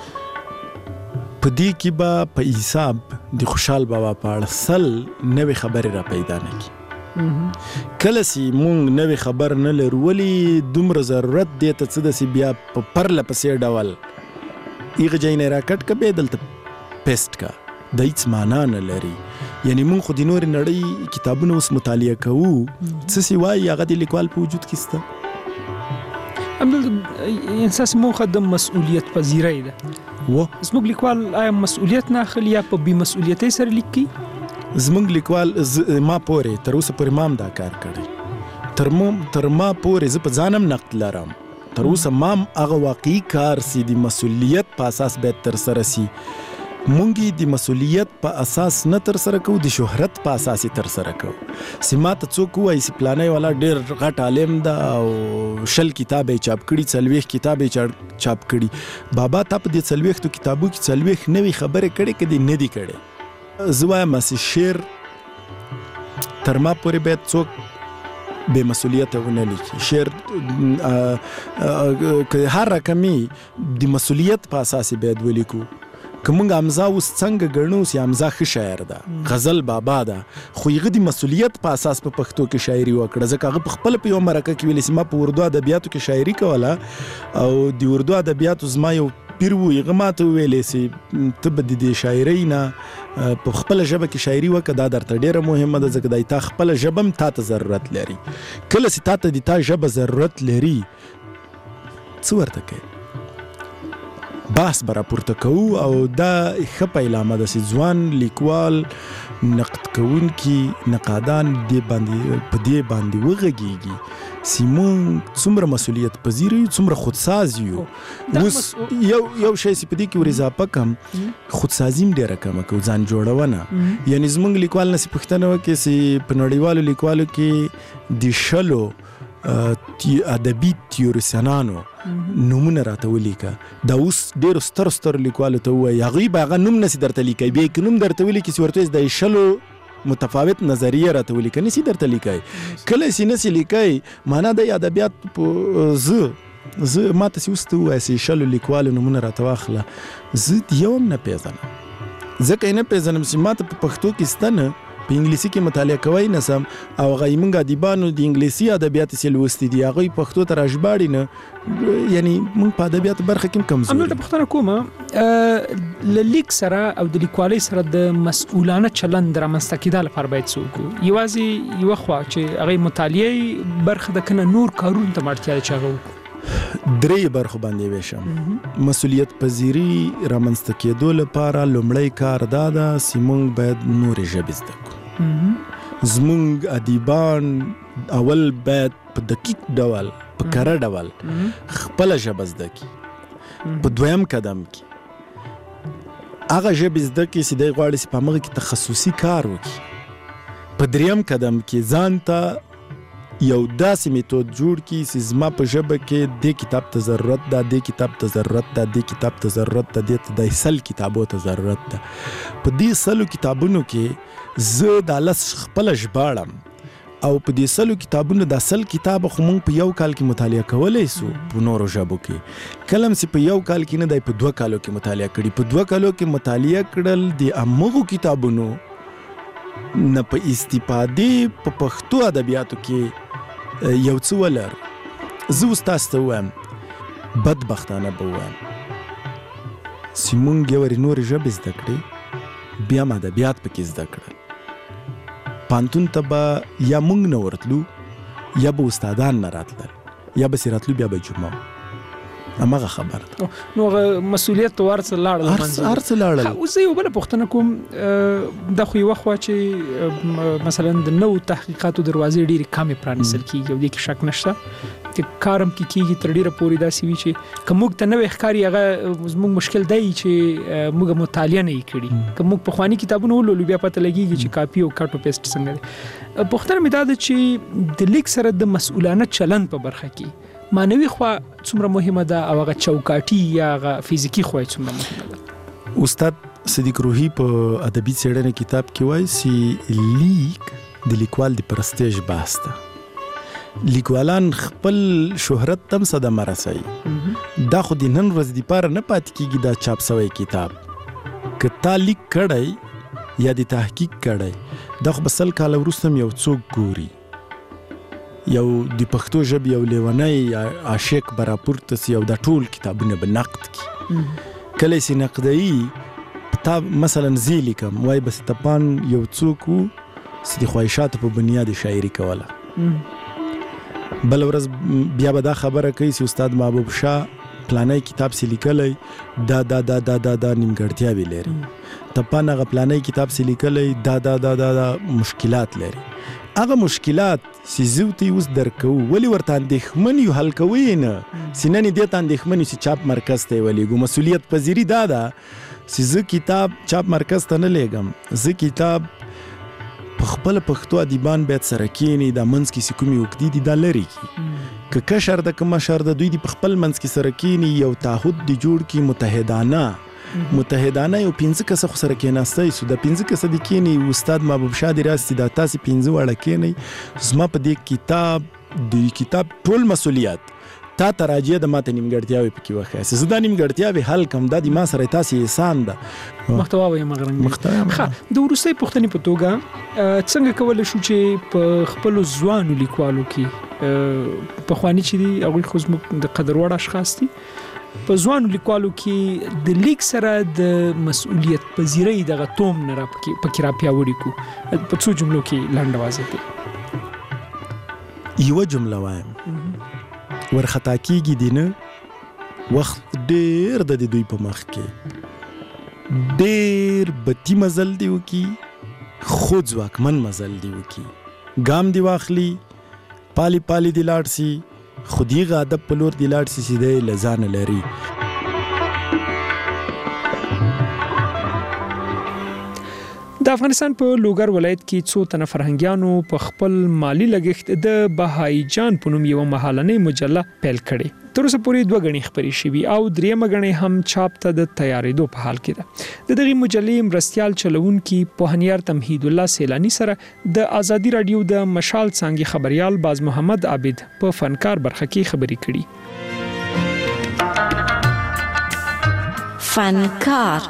په دې کې به په حساب د خوشحال بابا په اړه 100 نوې خبرې را پیدا نه کړي. کله چې مونږ نوې خبر نه لرو، ولې دومره ضرورت دی ته څه داسې بیا په پرله پسې ډول هغه ځای نه راکټ که بیا دلته پیسټ کا، د هیڅ معنا نه لري. یعنی مونږ خو د نورې نړۍ کتابونه اوس مطالعه کوو، څه چې وایي هغه د لیکوال په وجود کې شته. انساس موخه د مسؤلیت پذیری ده. زموږ لیکوال آیا مسؤلیت نه اخلي یا په بې مسؤلیتۍ سره لیکي؟ زمونږ لیکوال ما پورې تر اوسه پورې ما هم دا کار کړی، تر ما پورې زه په ځانم نقد لرم، تر اوسه ما هم هغه واقعي کار چې د مسؤلیت په اساس باید ترسره سي، مونږ د مسؤلیت په اساس نه ترسره کوو، د شهرت په اساس یې ترسره کوو. چې ما ته څوک ووایي چې پلانی والا ډېر غټ عالم ده او 10 کتاب یې چاپ کړي، 40 کتاب یې چاپ کړي. بابا تا په دې 40 کتابو کې 40 نوې خبرې کړې که دې نه دي کړې؟ زه وایم چې شعر تر ما پورې باید څوک بې مسؤلیته ونه لیکي. شعر که هر رقمي د مسؤلیت په اساس باید ولیکو. که موږ حمزه اوس څنګه ګڼو چې حمزه ښه شاعر ده، غزل بابا ده، خو هغه د مسؤلیت په اساس په پښتو کې شاعري وکړه، ځکه هغه په خپل په یو مرکه کې ویلي چې ما په اردو ادبیاتو کې شاعري کوله او د اردو ادبیاتو زما یو پیر و، هغه ماته وویلې چې ته به د دې شاعرۍ نه په خپله ژبه کې شاعري وکړه، دا درته ډېره مهمه ده، ځکه دا تا خپله ژبه هم تا ته ضرورت لري. کله چې تا ته د تا ژبه ضرورت لري څه ورته کوي؟ بحث به راپورته کوو او دا ښه پیلامه ده چې ځوان لیکوال نقد کوونکي نقادان په دې باندې وغږیږي چې موږ څومره مسؤلیت پذیر یو، څومره خودساز یو. اوس یو شی چې په دې کې ور اضافه کړم، خودسازي هم ډېره کمه کوو، ځان جوړونه. یعنی زموږ لیکوال نه چې پوښتنه وکړي چې په نړیوالو لیکوالو کې د 10 ادبي تیوریسنانو نومونه راته ولیکه، دا اوس ډېرو ستر لیکوالو ته ووایي، هغوی به هغه نوم نسي درته لیکئ، بیا که نوم درته ولیکي چې ورته د 10 متفاوت نظریه راته ولیکه، نسي درته لیکئ. کله چې نسي لیکئ معنا د ادبیات زه ما ته چې اوس ته ووایه چې 10 لیکوالو نومونه راته واخله، زه یو هم نه پیژنم، ځکه یې نه پیژنم چې ما ته په پښتو کې شته نه، په انګلیسي کې مطالعه کوی نسم او هغه موږ ادیبانو د انګلیسي ادبیات چې لوستي دي هغوی پښتو ته راژباړي نه، یعنی موږ په ادبیاتو برخه کې هم کمزوري. همدلته پوښتنه کومه له لیک سره او د لیکوالۍ سره د مسؤلانه چلند رامنځته کېدا لپاره باید څه وکړو؟ یوازې یوه خوا چې هغې مطالعې برخه ده که نه نور کارونو ته اړتیا ده چې هغه وکړو؟ 3 برخو باندې ویشم. مسؤلیت پذیری رامنځته کېدو لپاره لومړی کار دا ده چې موږ باید نورې ژبې زده کړو. زموږ ادیبان اول باید په دقیق ډول په کره ډول خپله ژبه زده کړي، په دویم قدم کې هغه ژبې زده کړي چې دی غواړي چې په همغه کې تخصصي کار وکړي، په دریم قدم کې ځان ته یو داسې میتود جوړ کړي چې زما په ژبه کې دې کتاب ته ضرورت ده، دې کتاب ته ضرورت ده، دې کتاب ته ضرورت ده، دې ته د 100 کتابو ته ضرورت ده. په دې 100 کتابونو کې زه دا 10 خپله ژباړم او په دې 100 کتابونو دا 100 کتاب خو موږ په یو کال کې مطالعه کولی سو په نورو ژبو کې. کله هم چې په یو کال کې نه دی په 2 کالو کې مطالعه کړي، په 2 کالو کې مطالعه کړل د همغو کتابونو نه په استفادې په پښتو ادبیاتو کې یو څه ولر. زه اوس تاسو ته ووایم بدبختانه به ووایم چې مونږ یوارې نورې ژبې زده کړې، بیا هم ادبیات پکې زده کړل، پانتون ته به یا مونږ نه ورتلو یا به استادان نه راتلل، یا به چې راتلو بیا به جمعه. همغه خبره ده. نو مسؤلیت ورڅ لاړ اوس یو بل پوښتنه کوم د خو یو خو چې مثلا د نو تحقیقاتو دروازې ډېری کمې پرانیستل کیږي او د کې شک نشته چې کارم کې کیږي تر ډیره پورې داسې وي چې کومک ته نوې ښکاری هغه زموږ مشکل دی چې موږ مطالعه نه کړي کومک په خواني کتابونو ولولو بیا پته لګیږي چې کاپی او کټ پیسټ څنګه دی. پوښتنه مې دا ده چې د لیک سره د مسؤلانه چلند په برخه کې مانوي خو څومره مهمه ده او هغه چوکاټي یا هغه فزیکی خو څومره مهمه ده. استاد صدیق روحی په ادبي څېړنې کتاب کې وایي چې لیک د لیکوال د پرستیج بحث ده. لیکوالان خپل شهرت تم صدمه رسوي. دا خو د نن ورځې دپاره نه پاتې کېږي دا چاپ سوی کتاب. که تا لیک کړی یا د تحقیق کړی دا خو به 100 کاله وروسته هم یو څوک ګوري. یو د پښتو ژبې یو لیونی عاشق به راپورته سي او دا ټول کتابونه به نقد کړي. کله چې نقدوي تا مثلا زه لیکم وایي بس تپان یو څوک و چې د خواهشاتو په بنیاد شاعري کوله. بل ورځ بیا به دا خبره کوي چې استاد محبوب شاه پلانای کتاب سي لیکلی دا نیمګړتیاوې لري. تپان هغه پلانای کتاب سي لیکلی دا مشکلات لري. هغه مشکلات چې زه ورته اوس درکوو ولې ورته اندېښمن یو حل کوو یې نه چې نن یې دې ته اندېښمن یو چې چاپ مرکز ته یې ولېږو. مسؤلیت پذیري دا ده چې زه کتاب چاپ مرکز ته نه لېږم. زه کتاب په خپل پښتو ادیبان باید سره کېني دا منځ کې چې کومې اوږدې دي دا لرې کړي. که کشر ده که مشر ده دوی دې په خپل منځ کې سره کېني یو تعهد دې جوړ کړي متحدانه یو 5 کسه خو سره کېناستی سو دا 5 کسه دې کېني استاد محبوب شاه دې راسي دا تاسې 15 واړه کېنئ زما په دې کتاب ټول مسؤلیت تا ته راجع ده ماته نیمګړتیاوې پکې وښایاست. زه دا نیمګړتیاوې حل کړم دا د ما سره تاسې احسان ده. محتوا ویم د وروستۍ پوښتنې په توګه څنګه کولی شو چې په خپلو ځوانو لیکوالو کې پخواني چې دي هغوی خو زموږ د قدر وړ اشخاص دي په ځوانو لیکوالو کې د لیک سره د مسؤلیت پذیرۍ دغه توم نه پکې را پیاوړي کړو په څو جملو کې لنډه واضح کړي. یوه جمله وایم ورخطا کېږي دي نه وخت ډېر د دوی په مخ کې ډېر بتی مزل دی وکړي خو ځواکمن مزل دی وکړي ګام دی واخلي پالي دی لاړ سي خو د هغه ادب په لور دی لاړ سي چې دی له ځانه لري. د افغانستان په لوګر ولایت کې څو تنه فرهنګیانو په خپل مالی لګښت د بهائی جان په نوم یوه مهالنۍ مجله پیل کړې. تر اوسه پورې 2 غڼې خپرې شوي او 3مه غڼې هم چاپ ته د تیارېدو په حال کې ده. د دغې مجلې مرستیال چلوونکي پوهنیار تمهید الله سیلانی سره د ازادي راډیو د مشال څانګې خبريال باز محمد عابد په فنکار برخه کې خبرې کړي. فنکار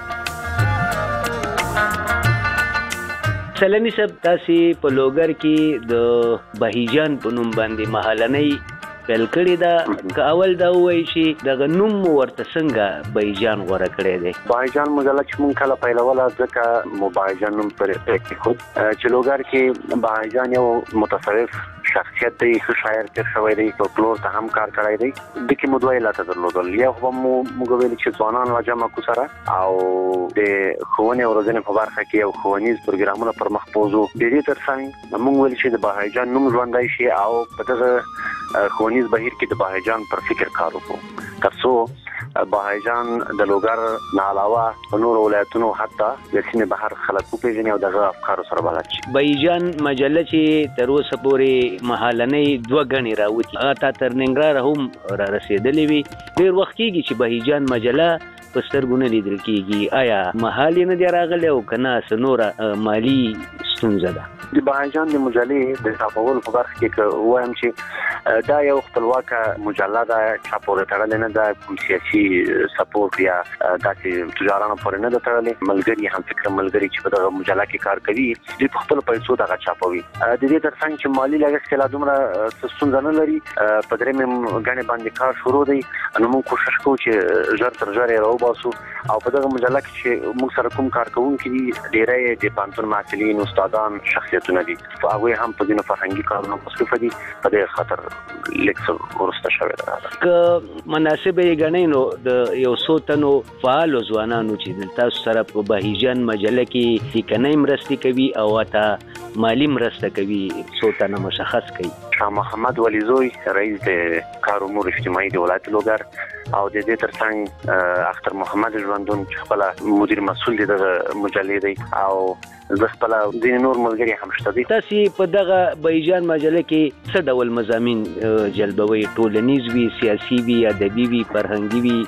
سلامي صاحب تاسې په لوګر کې د بهیجان په نوم باندې مهالنۍ پیل کړې ده که اول دا ووایي چې دغه نوم مو ورته څنګه بهیجان غوره کړی دی؟ بهیجان مجله چې مونږ کله پیلوله ځکه مو بهیجان نوم پرې کېښود چې لوګر کې بهیجان یو متصرف شخصیت دی ښه شاعر تېر شوی دی فولکلور ته هم کار کړی دی د کې مو 2 علته درلودل یو خو به موږ ویلي چې ځوانان راجمع کړو سره او د ښوونې او روزنې په برخه کې یو ښوونیز پروګرامونه پر مخ بوځو د دې تر څنګ موږ ویل چې د بهیجان نوم ژوندی شي او په دغه ښوونیز بهیر کې د بهیجان پر فکر کار وکړو تر څو بهیجان د لوګر نه علاوه په نورو ولایتونو حتی د سیمې بهر خلک وپېژني او دغه افکارو سره بلد شي. بهیجان مجله چې تر اوسه پورې مهالنۍ 2 غڼې راوتي هغه تا تر ننګرهار هم را رسېدلې وي. ډېر وخت کېږي چې بهیجان مجله په سترګو نه لیدل کېږي. آیا مهال یې نه دی راغلی او که نه څه نوره مالي ستونزه ده؟ د بهیجان د مجلې د چاپولو په برخه کې که ووایم چې دا یو خپلواکه مجله ده چا پورې تړلې نه ده کوم سیاسي سپورټ یا داسې تجارانو پورې نه ده تړلې. ملګري همفکره ملګري چې په دغه مجله کې کار کوي دوی په خپلو پیسو دغه چاپوي. د دې تر څنګ چې مالي لګښت یې لا دومره ستونزه نه لري په 3مې غڼې باندې کار شروع دی نو موږ کوشش کوو چې ژر تر ژره یې راوباسو او په دغه مجله کې چې موږ سره کوم کار کوونکي دي ډېری د پوهنتون محصلین استادان شخصیتونه دي هغوی هم په ځینو فرهنګي کارونو مصروفه دي په دې خاطر لیکس ورسته شوی ده. که مناسب یې ګڼئ نو د یو څو تنو فعالو ځوانانو چې تاسو سره په بهیجان مجله کې لیکنۍ مرستې کوي او حتی مالی مرسته کوي څو تنه مشخص کوي. شاه محمد ولیزوی رئیس د کار امور اجتماعي د ولایت لوګر او د دې ترڅنګ اختر محمد ژوندون چې خپل مدیر مسؤل دی د مجلې دی او زه خپل ځینې نور ملګري هم شته دي. تاسو په دغه بهیجان مجله کې څه ډول مضامین جلبوي؟ ټولنیز وي، سیاسي وي، ادبي وي، فرهنګي وي؟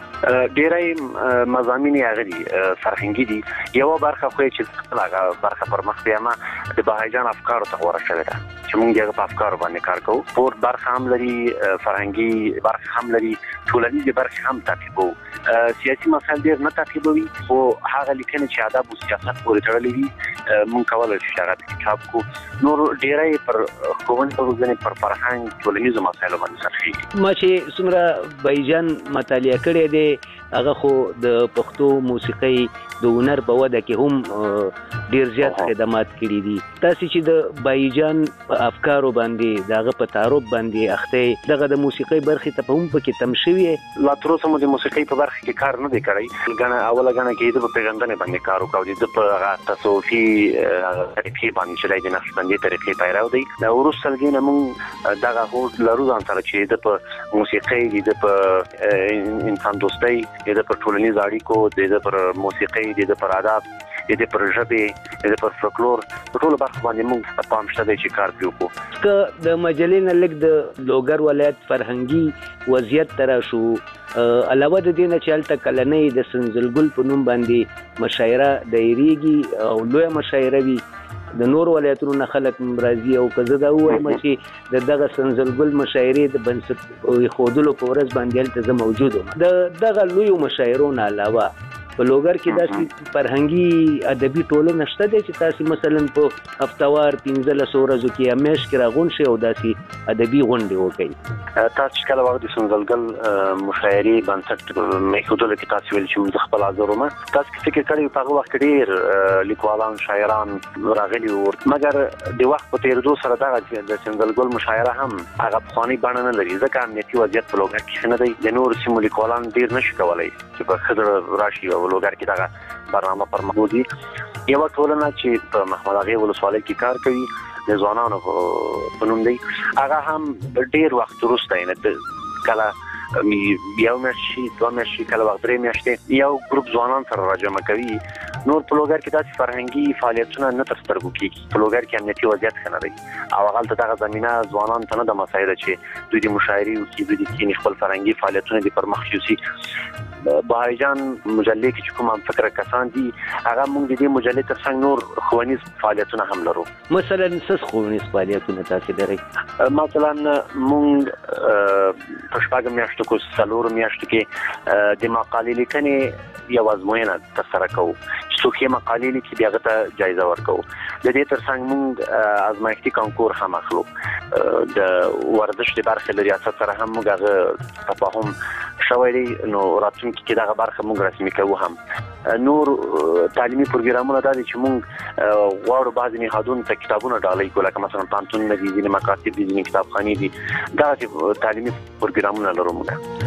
ډېری مضامین یې هغه دي فرهنګي دي. یو برخه خو چې هغه برخه پر مخ بیامه د بهیجان افکارو ته غوړه شوې ده چې موږ یې په افکارو باندې کار کوو. پور برخه هم لري، فرهنګي برخه هم لري، ټولنیز برخه هم تعقیبوو. سیاسي مسایل ډېر نه تعقیبوي خو هغه لیکنې چې ادب او سیاست پورې تړلې وي مونږ کولی شو چې هغه چاپ کړو. نور ډېری پر ښوونې او روزنې پر فرهنګ ټولنیزو مسایلو باندې سرخېږي. ما چې څومره بهیجان مطالعه کړی دی هغه خو د پښتو موسیقۍ د هنر په وده کې هم ډیر زیات خدمات کړي دي. تاسو چې د بهیجان په افکارو باندې دغه په تعارف باندې اخته دغه د موسیقۍ برخې ته هم پکې تم شوی لا تر اوسه مو د موسیقۍ په برخه کې کار نه دی کړی. غنه اوله غنه کې د پیغندنې باندې کار وکړو، د په تصوفي طریقې باندې چې د نقشبندي طریقې پیرو دی. دا ورسره لګینه مون دغه هو لرو ځان سره چې د په موسیقۍ د په انسان دوستۍ د په ټولنیز اړیکو د پر موسیقۍ د پر آداب د پر ژبې د پر فولکلور په ټول برخه باندې موږ پام شته چې کار وکړو. که د مجلې نه لګ د لوګر ولایت فرهنګي وضعیت تر شو علاوه د دې نه چې هلته کلنۍ د سنځلګل په نوم باندې مشاعره دایریږي او لویه مشاعره وي د نور ولایتونو نه خلک راځي او که زه دا ووایم چې د دغه سنځلګل مشاعرې د بنسټ ایښودلو په ورځ باندې هلته زه موجود وم. د دغه لویو مشاعرو نه علاوه په لوګر کې داسې فرهنګي ادبي ټولنه شته دی چې تاسو مثلا په هفتوار 15 ورځو کې یا میاشت کې راغونډ شئ او داسې ادبي غونډې وکړئ؟ تاسو چې کله وخت د سنځلګل مشاعرې بنسټ ایښودلو کې تاسو ویل چې موږ خپل حاضر وم، تاسو فکر کړی په هغه وخت کې ډېر لیکوالان شاعران راغلي وو، مګر د وخت په تېرېدو سره دغه د سنځلګل مشاعره هم هغه پخوانۍ بڼه نه لري ځکه امنیتي وضعیت په لوګر کې نه دی. د نورو سیمو لیکوالان ډېر نشي کولی چې په ښه راشي لوګر کې دغه برنامه پر مخ ودی. یو ټولنه چې په محمد اغا ولسوالۍ کې کار کوي د ځوانانو په نوم دی، هغه هم ډېر وخت وروسته نه کله یو میاشت دوه میاشتې کله وخت درې میاشتې یو ګروپ ځوانان سره راجمع کوي. نور په لوګر کې داسې فرهنګي فعالیتونه نه تر سترګو کېږي. په لوګر کې امنیتي وضعیت ښه نه دی او هغلته دغه زمینه ځوانانو ته نه ده مساعده چې دوی د مشاعرې وکړي، دوی د کښېني خپل فرهنګي فعالیتونه دې پر مخ یوسي. بهیجان مجلې کې چې کوم هم فکره کسان دي هغه موږ د دې مجلې تر څنګ نور ښوونیز فعالیتونه هم لرو. مثلا څه ښوونیز فعالیتونه تاسو لرئ؟ مثلا موږ په شپږ میاشتو کې څلورو میاشتو کې د مقالې لیکنې یو ازموینه ترسره کوو چې څوک یې مقالې لیکي بیا هغه ته جایزه ورکوو. د دې ترڅنګ موږ ازمایښتي کانکور هم اخلو. د ورزش د برخې له ریاست سره هم موږ هغه تفاهم شوی دی، نو راتلونکي کې دغه برخه موږ رسمي کوو. هم نور تعلیمي پروګرامونه دا دي چې موږ غواړو بعضې نهادونو ته کتابونه ډالۍ کړو، لکه مثلا پوهنتونونه دي، ځینې مکاتب دي، ځینې کتابخانې دي، دغسې تعلیمي پروګرامونه لرو موږ.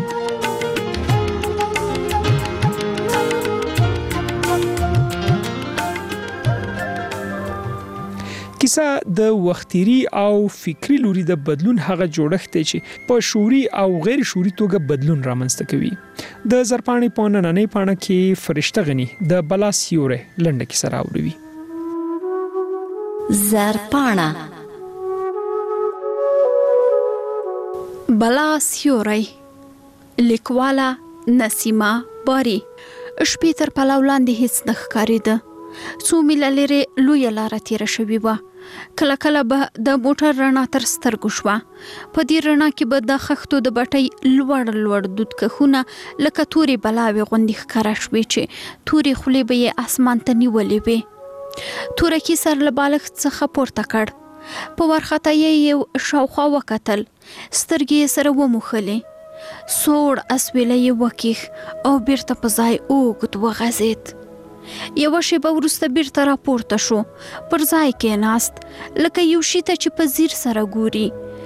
کیسه د وختيري او فکری لوري د بدلون هغه جوړښت دی چې په شعوري او غیر شعوري توګه بدلون رامنځته کوي. د زرپاڼې په نننۍ پاڼه کې فرشته غني د بلا سیوره لنډه کیسه راوړي. زرپاڼه بلا سیوره لیکواله نسیمه باری. شپې تر پلو لاندې هیڅ نه ښکارېده. څو میله لرې لویه لاره تېره شوې وه. کله کله به د موټر رڼا تر سترګو شوه. په دې رڼا کې به د خښتو د بټۍ لوړ دود کښونه لکه تورې بلاوې غوندې ښکاره شوې چې تورې خولې به یې اسمان ته نیولې وې. تورکي سر له بالښت څخه پورته کړ. په وارخطا یې شاوخوا وکتل. سترګې یې سره وموښلې. سوړ اسویلی یې وکیښ او بیرته په ځای اوږد وغځېد. یوه شیبه وروسته بیرته راپورته شو. پر ځای کېناست لکه یو شي ته چې په ځیر سره ګوري.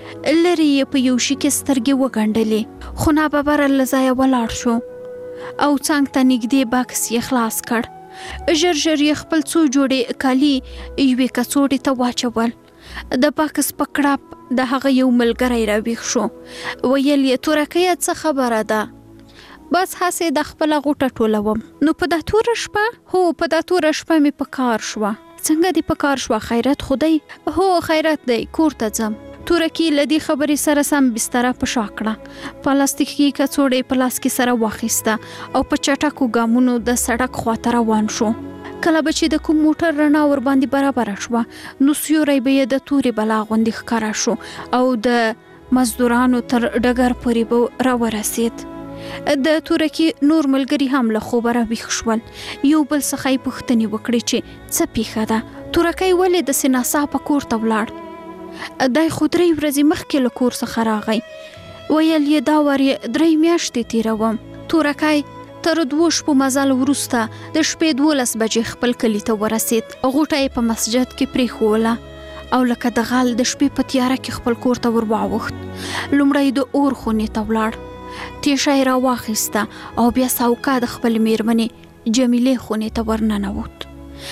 لري په یو شي کې سترګې وګنډلې، خو ناببره له ځایه ولاړ شو او څنګ ته نږدې بکس یې خلاص کړ. ژر ژر یې خپل څو جوړې کالي یوې کڅوړې ته واچول. د بکس په کړپ د هغه یو ملګری راویښ شو. ویل یې تورکیه څه خبره ده؟ بس هسې د خپله غوټه ټولوم. نو په دا توره شپه؟ هو په دا توره شپه مې په کار شوه. څنګه دې په کار شوه؟ خیرت خدای؟ هو خیرت دی، کور ته ځم. تورکي له دې خبرې سره سم بستره په شا کړه، پلاستیکي کڅوړه په لاس کې سره واخیسته او په چټکو ګامونو د سړک خواته روان شو. کله به چې د کوم موټر رڼا ور باندې برابر شوه نو سیوری به یې د تورې بلا غوندې ښکاره شو او د مزدورانو تر ډګر پورې به راورسېد. د تورکي نور ملګري هم له خوبه راویښ شول. یو بل څخه یې پوښتنې وکړې چې څه پیښه ده؟ تورکی ولې داسې ناڅاپه کور ته ولاړ؟ دی خو 3 ورځې مخکې له کور څخه راغی. ویل یې دا وار یې 3 میاشتې تیروم. تورکی تر 2 شپو مزل وروسته د شپې 12 بجې خپل کلي ته ورسېد. غوټه یې په مسجد کې پرېښوله او لکه د غال د شپې په تیاره کې خپل کور ته ور واوښت. لومړی د اور خونې ته ولاړ، تیشه یې راواخیسته او بیا سوکا د خپل میرمنې جمیلې خونې ته ورننوت.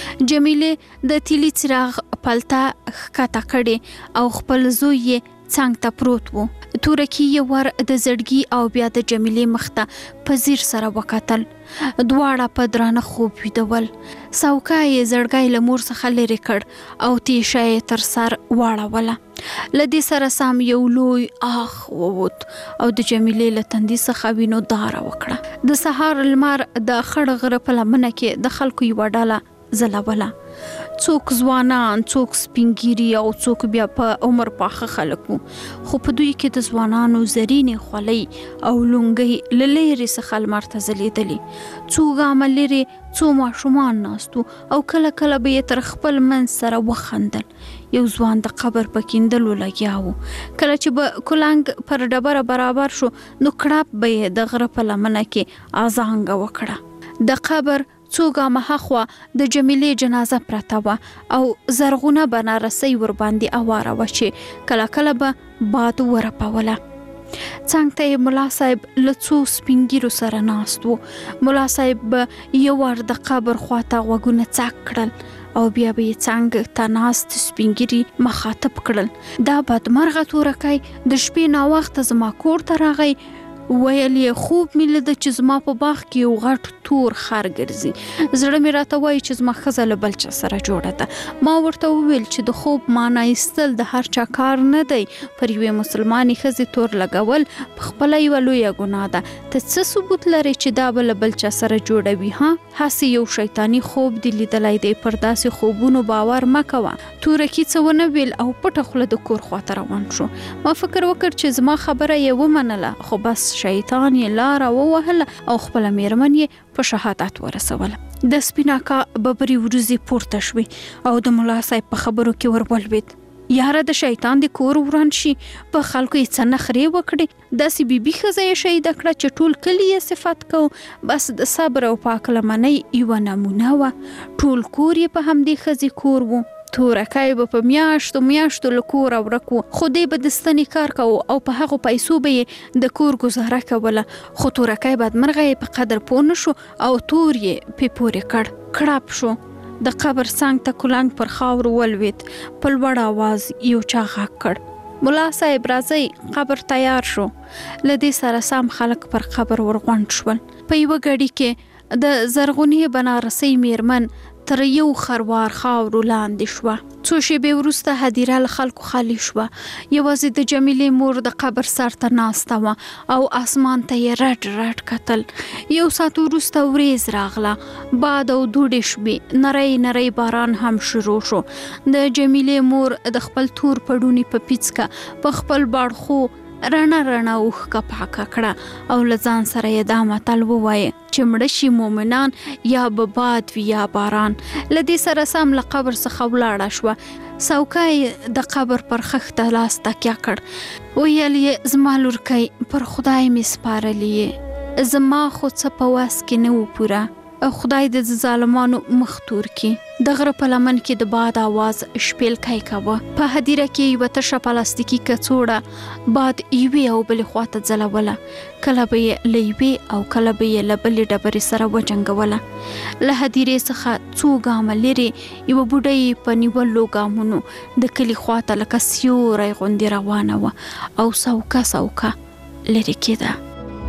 جمیلې د تیلي څراغ پلته ښکته کړې او خپل زوی یې څنګ ته پروت و. تورکي یې ور د زړګي او بیا د جمیلې مخ ته په ځیر سره وکتل. دواړه په درانه خوب ویده ول. سوکا یې زړګی له مور څخه لرې کړ او تیشه یې تر سر واړوله. له دې سره سم یو لوی آخ ووت او د جمیلې له تندي څخه وینو داره وکړه. د سهار لمر د خړ غره په لمنه کې د خلکو یوه ډله ځلوله. څوک ځوانان، څوک سپینګیري او څوک بیا په عمر پاخه خلک وو، خو په دوی کې د ځوانانو زرینې خولۍ او لونګۍ له لرې څخه لمر ته ځلېدلې. څو ګامه لرې څو ماشومان ناست او کله کله به یې تر خپل منځ سره وخندل. یو ځوان د قبر په کیندلو لګیا و. کله چې به کلنګ پر ډبره برابر شو نو کړپ به یې د غره په لمنه کې ازانګه وکړه. د قبر څو ګامه هاخوا د جمیلې جنازه پرته وه او زرغونه بنارسۍ ور باندې اواره وه چې کله کله به باد ورپوله. څنګ ته یې ملا صاحب له څو سپینګیرو سره ناست و. ملا صاحب به یو وار د قبر خواته غوږونه څک کړل او بیا به یې څنګ ته ناست سپینګیري مخاطب کړل. دا بدمرغه تورکی د شپې ناوخته زما کور ته راغی. ویل یې خوب مې لیده چې زما په باغ کې یو غټ تور خر ګرځي. زړه مې راته وایي چې زما ښځه له بل چا سره جوړه ده. ما ورته وویل چې د خوب معنا ایستل د هر چا کار نه دی. پر یوې مسلمانې ښځې تور لګول په خپله یوه لویه ګناه ده. ته څه ثبوت لرې چې دا به له بل چا سره جوړوي؟ ها، هسې یو شیطاني خوب دی لیدلی دی. پر داسې خوبونو باور مه کوه. تورکي څه ونه ویل او پټه خوله د کور خواته روان شو. ما فکر وکړ چې زما خبره یې ومنله، خو بس شیطان یې لاره ووهله او خپله میرمن یې په شهادت ورسوله. د سپیناکا ببري وروځې پورته شوې او د ملا صاحب په خبرو کې ور ولوېد. یاره د شیطان د کور وران شي، په خلکو یې څه نخرې وکړې. داسې بیبي ښځه یې شهیده کړه چې ټول کلي یې صفت کو. بس د صبر او پاک لمنۍ یوه نمونه وه. ټول کور یې په همدې ښځې کور و. تورکی به په میاشتو میاشتو له کوره ورک و، خو دی به د ستنې کار کوو او په هغو پیسو به یې د کور ګزاره کوله. خو تورکی بدمرغه یې په قدر پوه نه شو او تور یې پې پورې کړ. کړپ شو. د قبر څنګ ته کلنګ پر خاورو ولوېد. په لوړ آواز یو چا غږ کړ، ملا صاحب راځئ، قبر تیار شو. له دې سره سم خلک پر قبر ورغونډ شول. په یوه ګړي کې د زرغونې بنارسۍ میرمن تر یو خروار خاورو لاندې شوه. څو شېبې وروسته هدیره له خلکو خالي شوه. یوازې د جمیلې مور د قبر سر ته ناسته وه او اسمان ته یې رټ رټ کتل. یو ساعت وروسته وریځ راغله، باد او دوړې شوې، نری نری باران هم شروع شو. د جمیلې مور د خپل تور پړوني په پیڅکه په خپل باړخو رڼه رڼه اوښکه پاکه کړه او له ځان سره یې دا متل ووایه چې مړه شي مومنان یا به باد وي یا باران. له دې سره سم له قبر څخه ولاړه شوه. سوکا یې د قبر پر خښته لاس تکیه کړ. ویل یې زما لورکۍ، پر خدای مې سپارلې یې، زما خو څه په وس کې نه و پوره. خدای د ظالمانو مخ تور کړي. د غره په لمن کې د باد आवाज شپېل کای کاوه. په هدیره کې یوه تشه پلاستیکي کڅوړه باد یوې او بلې خواته ځلوله. کله به یې له یوې او کله به یې له بلې ډبرې سره وجنګوله. له هدیرې څخه څو ګامه لرې یوه بوډۍ په نیولو ګامونو د کلي خواته لکه سیوری غوندې روانه وه او سوکه لرې کېده.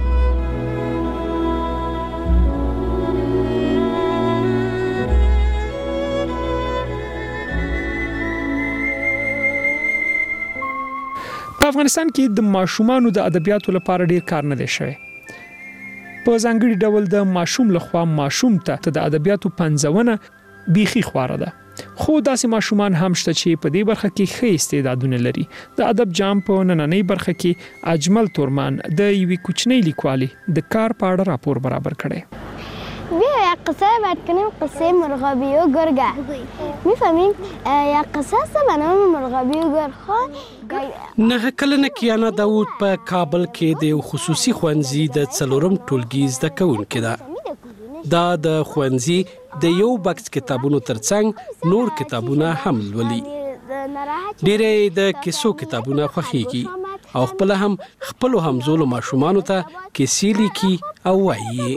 په افغانستان کې د ماشومانو د ادبیاتو لپاره ډیر کار نه دی شوی. په ځانګړي ډول د ماشوم لخوا ماشوم ته د ادبیاتو پنځونه بیخي خواره ده. خو داسې ماشومان هم شته چې په دې برخه کې ښه استعدادونه لري. د ادب جام په نننۍ برخه کې اجمل تورمان د یوې کوچنۍ لیکوالې د کار په اړه راپور برابر کړی. بیا یک قصه باید کنیم، قصه مرغابی و گرگه. میفهمیم یک قصه است به نام مرغابی و گرگ. نه کلنه کیانا داوود په کابل کې د خصوصي ښوونځي د 4م ټولګي زده کوونکې ده. دا د ښوونځي د یو بکس کتابونو ترڅنګ نور کتابونه هم لولي. ډېرې د کیسو کتابونه خوښیږي او خپل هم خپل همزولو ماشومانو ته کیسې لیکي او وایي.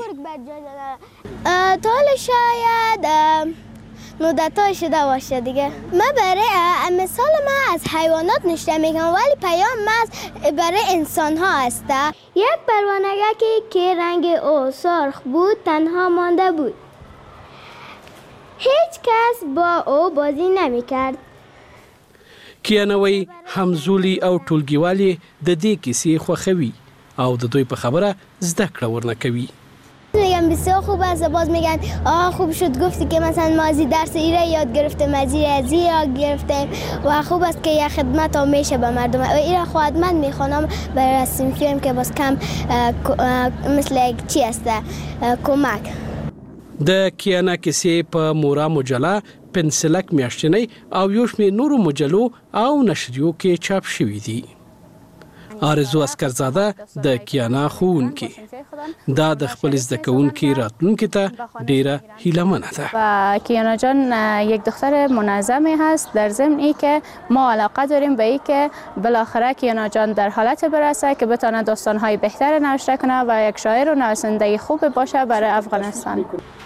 تا حالا شاید نودتا شده باشه دیگه. من برای مثال من از حیوانات نشته میگم ولی پیام من برای انسان ها هسته. یک پروانگکی که رنگ او سرخ بود تنها مانده بود. هیچ کس با او بازی نمی کرد. کیانوی همزولی او ټولګیوالي د دې کیسې خوښوي او د دوی په خبره زده کړه ورنه کوي. میگم بسیار خوب است. باز میگن خوب شد گفتی که مثلا مازی درس ایره یاد گرفتیم، از یاد گرفتیم و خوب است که یه خدمت هم میشه به مردم و ایره خدمت میخوانم برای صنفیم که باز کم مثل چی است کمک. د کیانا کیسې په مورا مجله، پنسلک میاشتنی او یو شمېر نورو مجلو او نشریو کې چاپ شوي دي. آرزو اسکرزاده د کیانا ښوونکې دا د خپل زده کوونکي راتلونکي ته ډیره هیله‌منه ده. و کیانا جان یک دختر منظمی هست، در ضمن ای که ما علاقه داریم به ای که بالاخره کیانا جان در حالت برسه که بتونه داستان‌های بهتر نوشته کنه و یک شاعر و نویسنده خوب باشه برای افغانستان.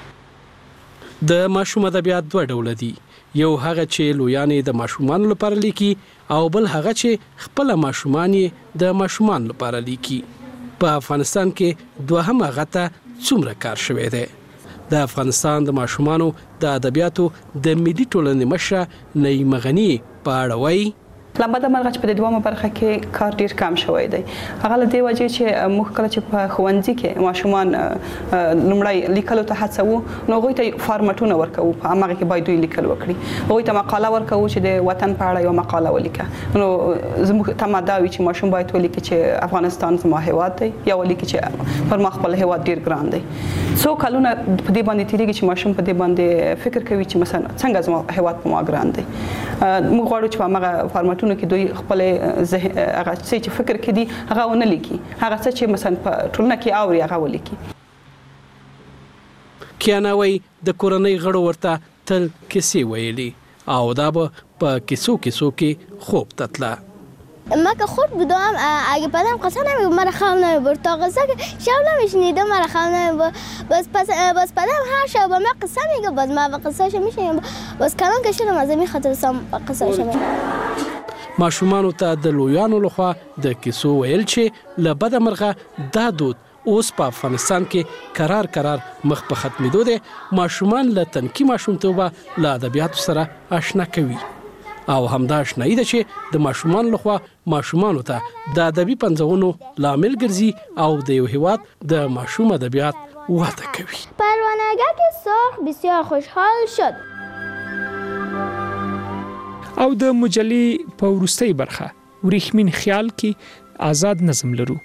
د ماشوم ادبیات دوه ډوله دي. یو هغه چې لویانې د ماشومانو لپاره لیکي او بل هغه چې خپل ماشومان د ماشومان لپاره لیکي. په افغانستان کې دوهم هغه ته څومره کار شوی دی. د افغانستان د ماشومانو د ادبیاتو د ملي ټولنې مشره نعیم غنی په اړه وایي لبد مرغه چې په دوامه برخه کې کار ډیر کم شوی دی. هغه له دې وجې چې موږ کله چې په ښوونځي کې ماشومان لومړی لیکلو ته هڅوو نو هغوی ته فارمټونه ورکوو، په هماغه کې باید دوی لیکل وکړي. هغوی ته مقاله ورکوو چې د وطن په اړه یو مقاله ولیکه. نو زموږ تمه دا وي چې ماشوم باید ولیکي چې افغانستان زما هیواد دی یا ولیکي چې پر ما خپل هیواد ډیر ګران دی. څو کلونه په دې باندې تیریږي چې ماشوم په دې باندې فکر کوي چې مثلا څنګه زما هیواد په ما ګران دی. موږ غواړو چې په هغه فارمټونو کې دوی خپل هغه څه چې فکر کړي هغه ونه لیکي، هغه څه چې مثلا په ټولنه کې اوري هغه ولیکي. کیانوي د کورنۍ غړو ورته تل کیسې ویلي او دا به په کیسو کې خوب تتله. ما که خود بودم اگه پدرم قصه نمیگفت مرا خواب نمیبرد تا قصه که شب نمیشنیدم مرا خواب نمیبرد. باز پدرم هر شب با من قصه میگه، باز ما با قصه شو میشنیم، باز کلان که شدم از این خاطر سام قصه شو میشنیم. ماشومانو ته د لویانو لخوا د کیسو ویل چې له بده مرغه دا دود اوس په افغانستان کې قرار مخ په ختمېدو دی. ماشومان له تنکي ماشومتوبه له ادبیاتو سره آشنا کوي او همدا آشنایي ده چې د ماشومان لخوا ماشومانو ته د ادبي پنځونو لامل ګرځي او د یو هیواد د ماشوم ادبیات وده کوي. پروانگک سرخ بسیار خوشحال شد. او د مجلې په وروستۍ برخه وریښمین خیال کې آزاد نظم لرو.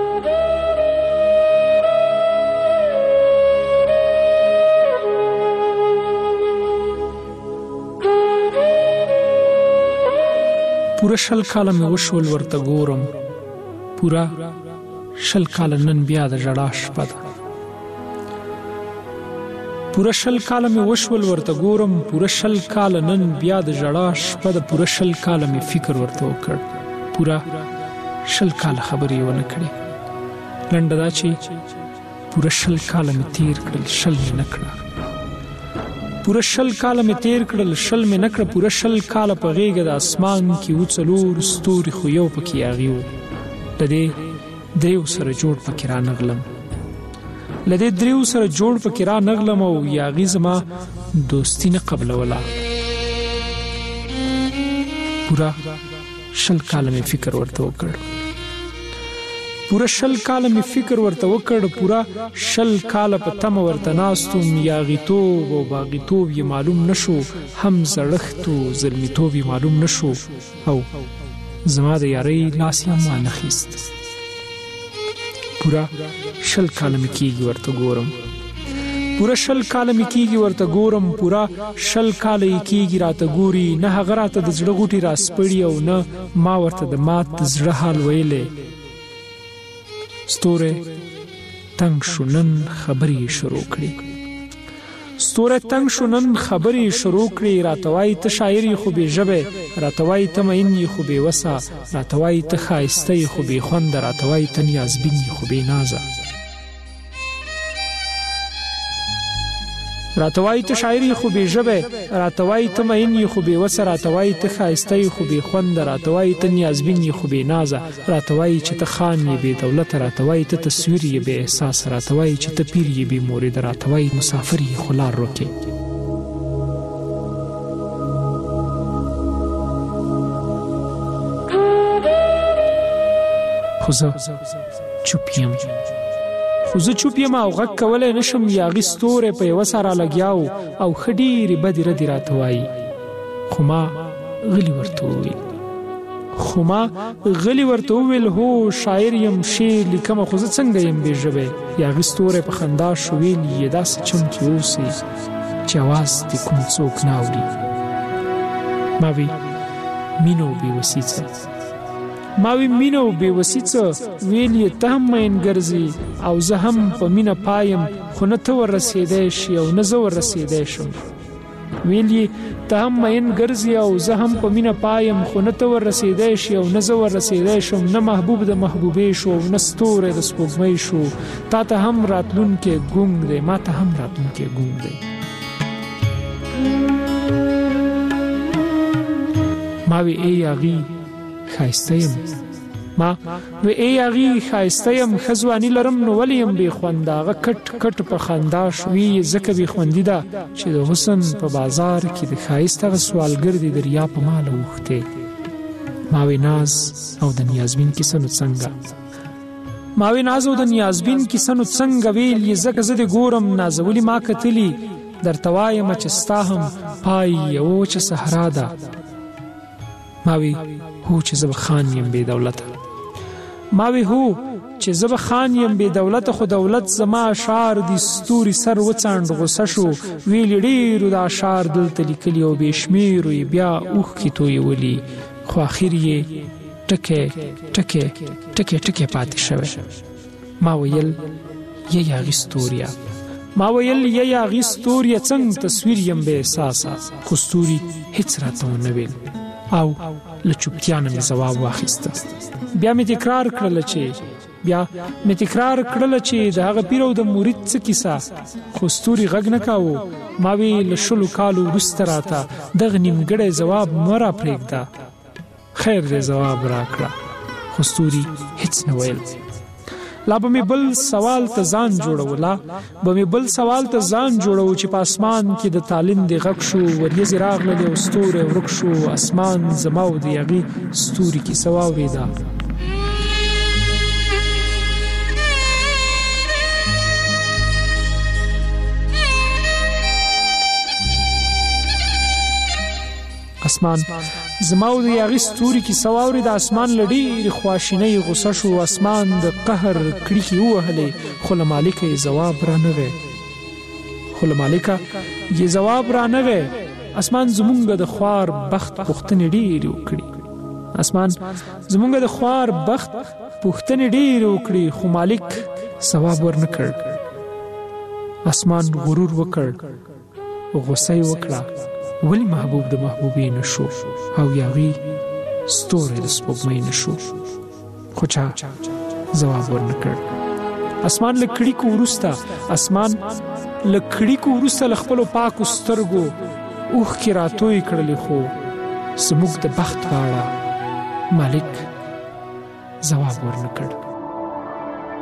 پورا 10 کاله مې وشول ورته ګورم، پورا 10 کاله نن بیا د ژړا شپه ده. پوره 100 کاله مې وشول ورته ګورم، پوره 100 کاله نن بیا د ژړا شپه د پوره 100 کاله مې فکر ورته وکړ، پوره 100 کاله خبرې ونه کړې. لنډه دا چې پوره 100 کاله مې تیر کړل، 100 مې نه کړه. پوره 100 کاله مې تیر کړل، 100 مې نه کړه. پوره 100 کاله په غېږه د اسمان کې و څلور ستوري، خو یو پکې یاغي و. د دې دریو سره جوړ پکې رانغلم، له دې دریو سره جوړ پکې رانغلم او یاغي زما دوستي نه قبلوله. پوره 100 کاله مې فکر ورته وکړ، پوره 100 کاله مې فکر ورته وکړ، پوره 100 کاله په تمه ورته ناستم. یاغیتوب او باغیتوب یې معلوم نشو، هم زړښت او زلمیتوب یې معلوم نشو، او زما د یارۍ لاس یې هم وانخیست. پوره 100 کاله مې کېږي ورته ګورم، پوره 100 کاله مې کېږي ورته ګورم، پوره 100 کاله یې کېږي راته ګوري. نه هغه راته د زړه غوټې راسپړي او نه ما ورته د مات د زړه حال ویلی. ستوری تنگ شو نن خبرې شروع کړي، ستوری تنگ شو نن خبرې شروع کړي. راته وایي ته شاعر یې خو بې ژبې، راته وایي ته مین یې خو بې وسه، راته وایي ته ښایسته یې خو بې خونده، راته وایي ته نیازبین یې خو بې نازه. راته وایي ته شاعر یې خو بې ژبې، راته وایي ته مین یې خو بې وسه، راته وایي ته ښایسته یې خو بې خونده، راته وایي ته نیازبین یې خو بې نازه، راته وایي چې ته خان یې بې دولته، راته وایي ته تصویر یې بې احساسه، راته وایي چې ته پیر یې بې مورده، راته وایي مسافر یې خو لار روکې. خو زه چوپ یم، خو زه چوپ یم او غږ کولی نشم. یاغي ستوری په یوه سره لګیاو او ښه ډېرې بدې ردې راته وایي. خو ما غلي ورته وویل، هو شاعر یم، شعر لیکم، خو زه څنګه یم بې ژبې. یاغي ستوری په خندا شو، ویل یې داسې چم کې اوسې چې اواز دې کوم څوک نه اوري. ما وی مینه او بېوسي څه، ما وی مینه او بېوسي څه. ویل یې ته هم مین ګرځې او زه هم په مینه پایم، خو نه ته وررسېدی شي او نه زه وررسېدی شم. ویل یې ته هم مین ګرځې او زه هم په مینه پایم، خو نه ته وررسېدی شي او نه زه وررسېدی شم. نه محبوب د محبوبې شو او نه ستوری د سپوږمۍ شو. تا ته هم راتلونکی ګونګ دی، ما ته هم راتلونکی ګونګ دی. ما وی ای یاغي ښایسته یم، ما وی ای یاغي ښایسته یم، ښه ځواني لرم نو ولې یم بې خونده. هغه کټ کټ په خندا شوي، ځکه بې خوندي ده چې د حسن په بازار کې د ښایست هغه سوالګر دی دریا په ماله اوښتې. ما وی ناز او د نیازبین کیسه نو څنګه، ما وی ناز او د نیازبین کیسه نو څنګه. ویل یې ځکه زه دې ګورم نازولي ما کتلي، درته وایم چې ستا هم پای یوه وچه صحرا ده. ما وی هو چې زه به خان یم بې دولته، ما وی هو چې زه به خان یم بې دولته، خو دولت زما اشعار دي ستوري سر وڅانډ غوسه شو. ویل ډېرو د اشعار دلته لیکلي او بې شمېرو یې بیا اوښکې تویولي، خو اخر یې ټکی ټکی ټکی ټکی پاتې شوی. ما ویل یا یاغي ستوریا، ما ویل یا یاغي ستوریا څنګه تصویر یم بې احساسه. خو ستوري هېڅ راته ونه ویل او له چوپتیا نه مې ځواب واخیسته. بیا مې تکرار کړله چې د هغه پیر او د مرید څه کیسه. خو ستوري غږ نه کاوه. ما وی له 100 کالو وروسته راته دغه نیمګړی ځواب مه راپرېږده. خیر دې ځواب راکړه، خو ستوري هېڅ نه ویل. لا به مې بل سوال ته ځان جوړو چې په اسمان کې د تالندې غږ شو، وریځې راغللې او ستوری ورک شو. اسمان زما او د یاغي ستوري کیسه واورېده. اسمان زما او د یاغي ستوري کیسه واورېده. اسمان له ډېرې خواشینۍ غوسه شو. اسمان د قهر کړکۍ ووهلې، خو له مالکه یې ځواب رانغی. اسمان زمونږ د خوار بخت پوښتنې ډېرې وکړي، خو مالک ځواب ورنه کړ. اسمان غرور وکړ، غوسه وکړه، ولی محبوب د محبوبې نشو او یاغي ستوره د سپوږمۍ نشو. خو چا جواب ورنکړ. اسمان لکړی کو ورستا، اسمان لکړی کو ورستا لخپلو پاکو سترګو اوخ کی راتوي کړلې، خو سموږ د بخت واړه مالک جواب ورنکړ.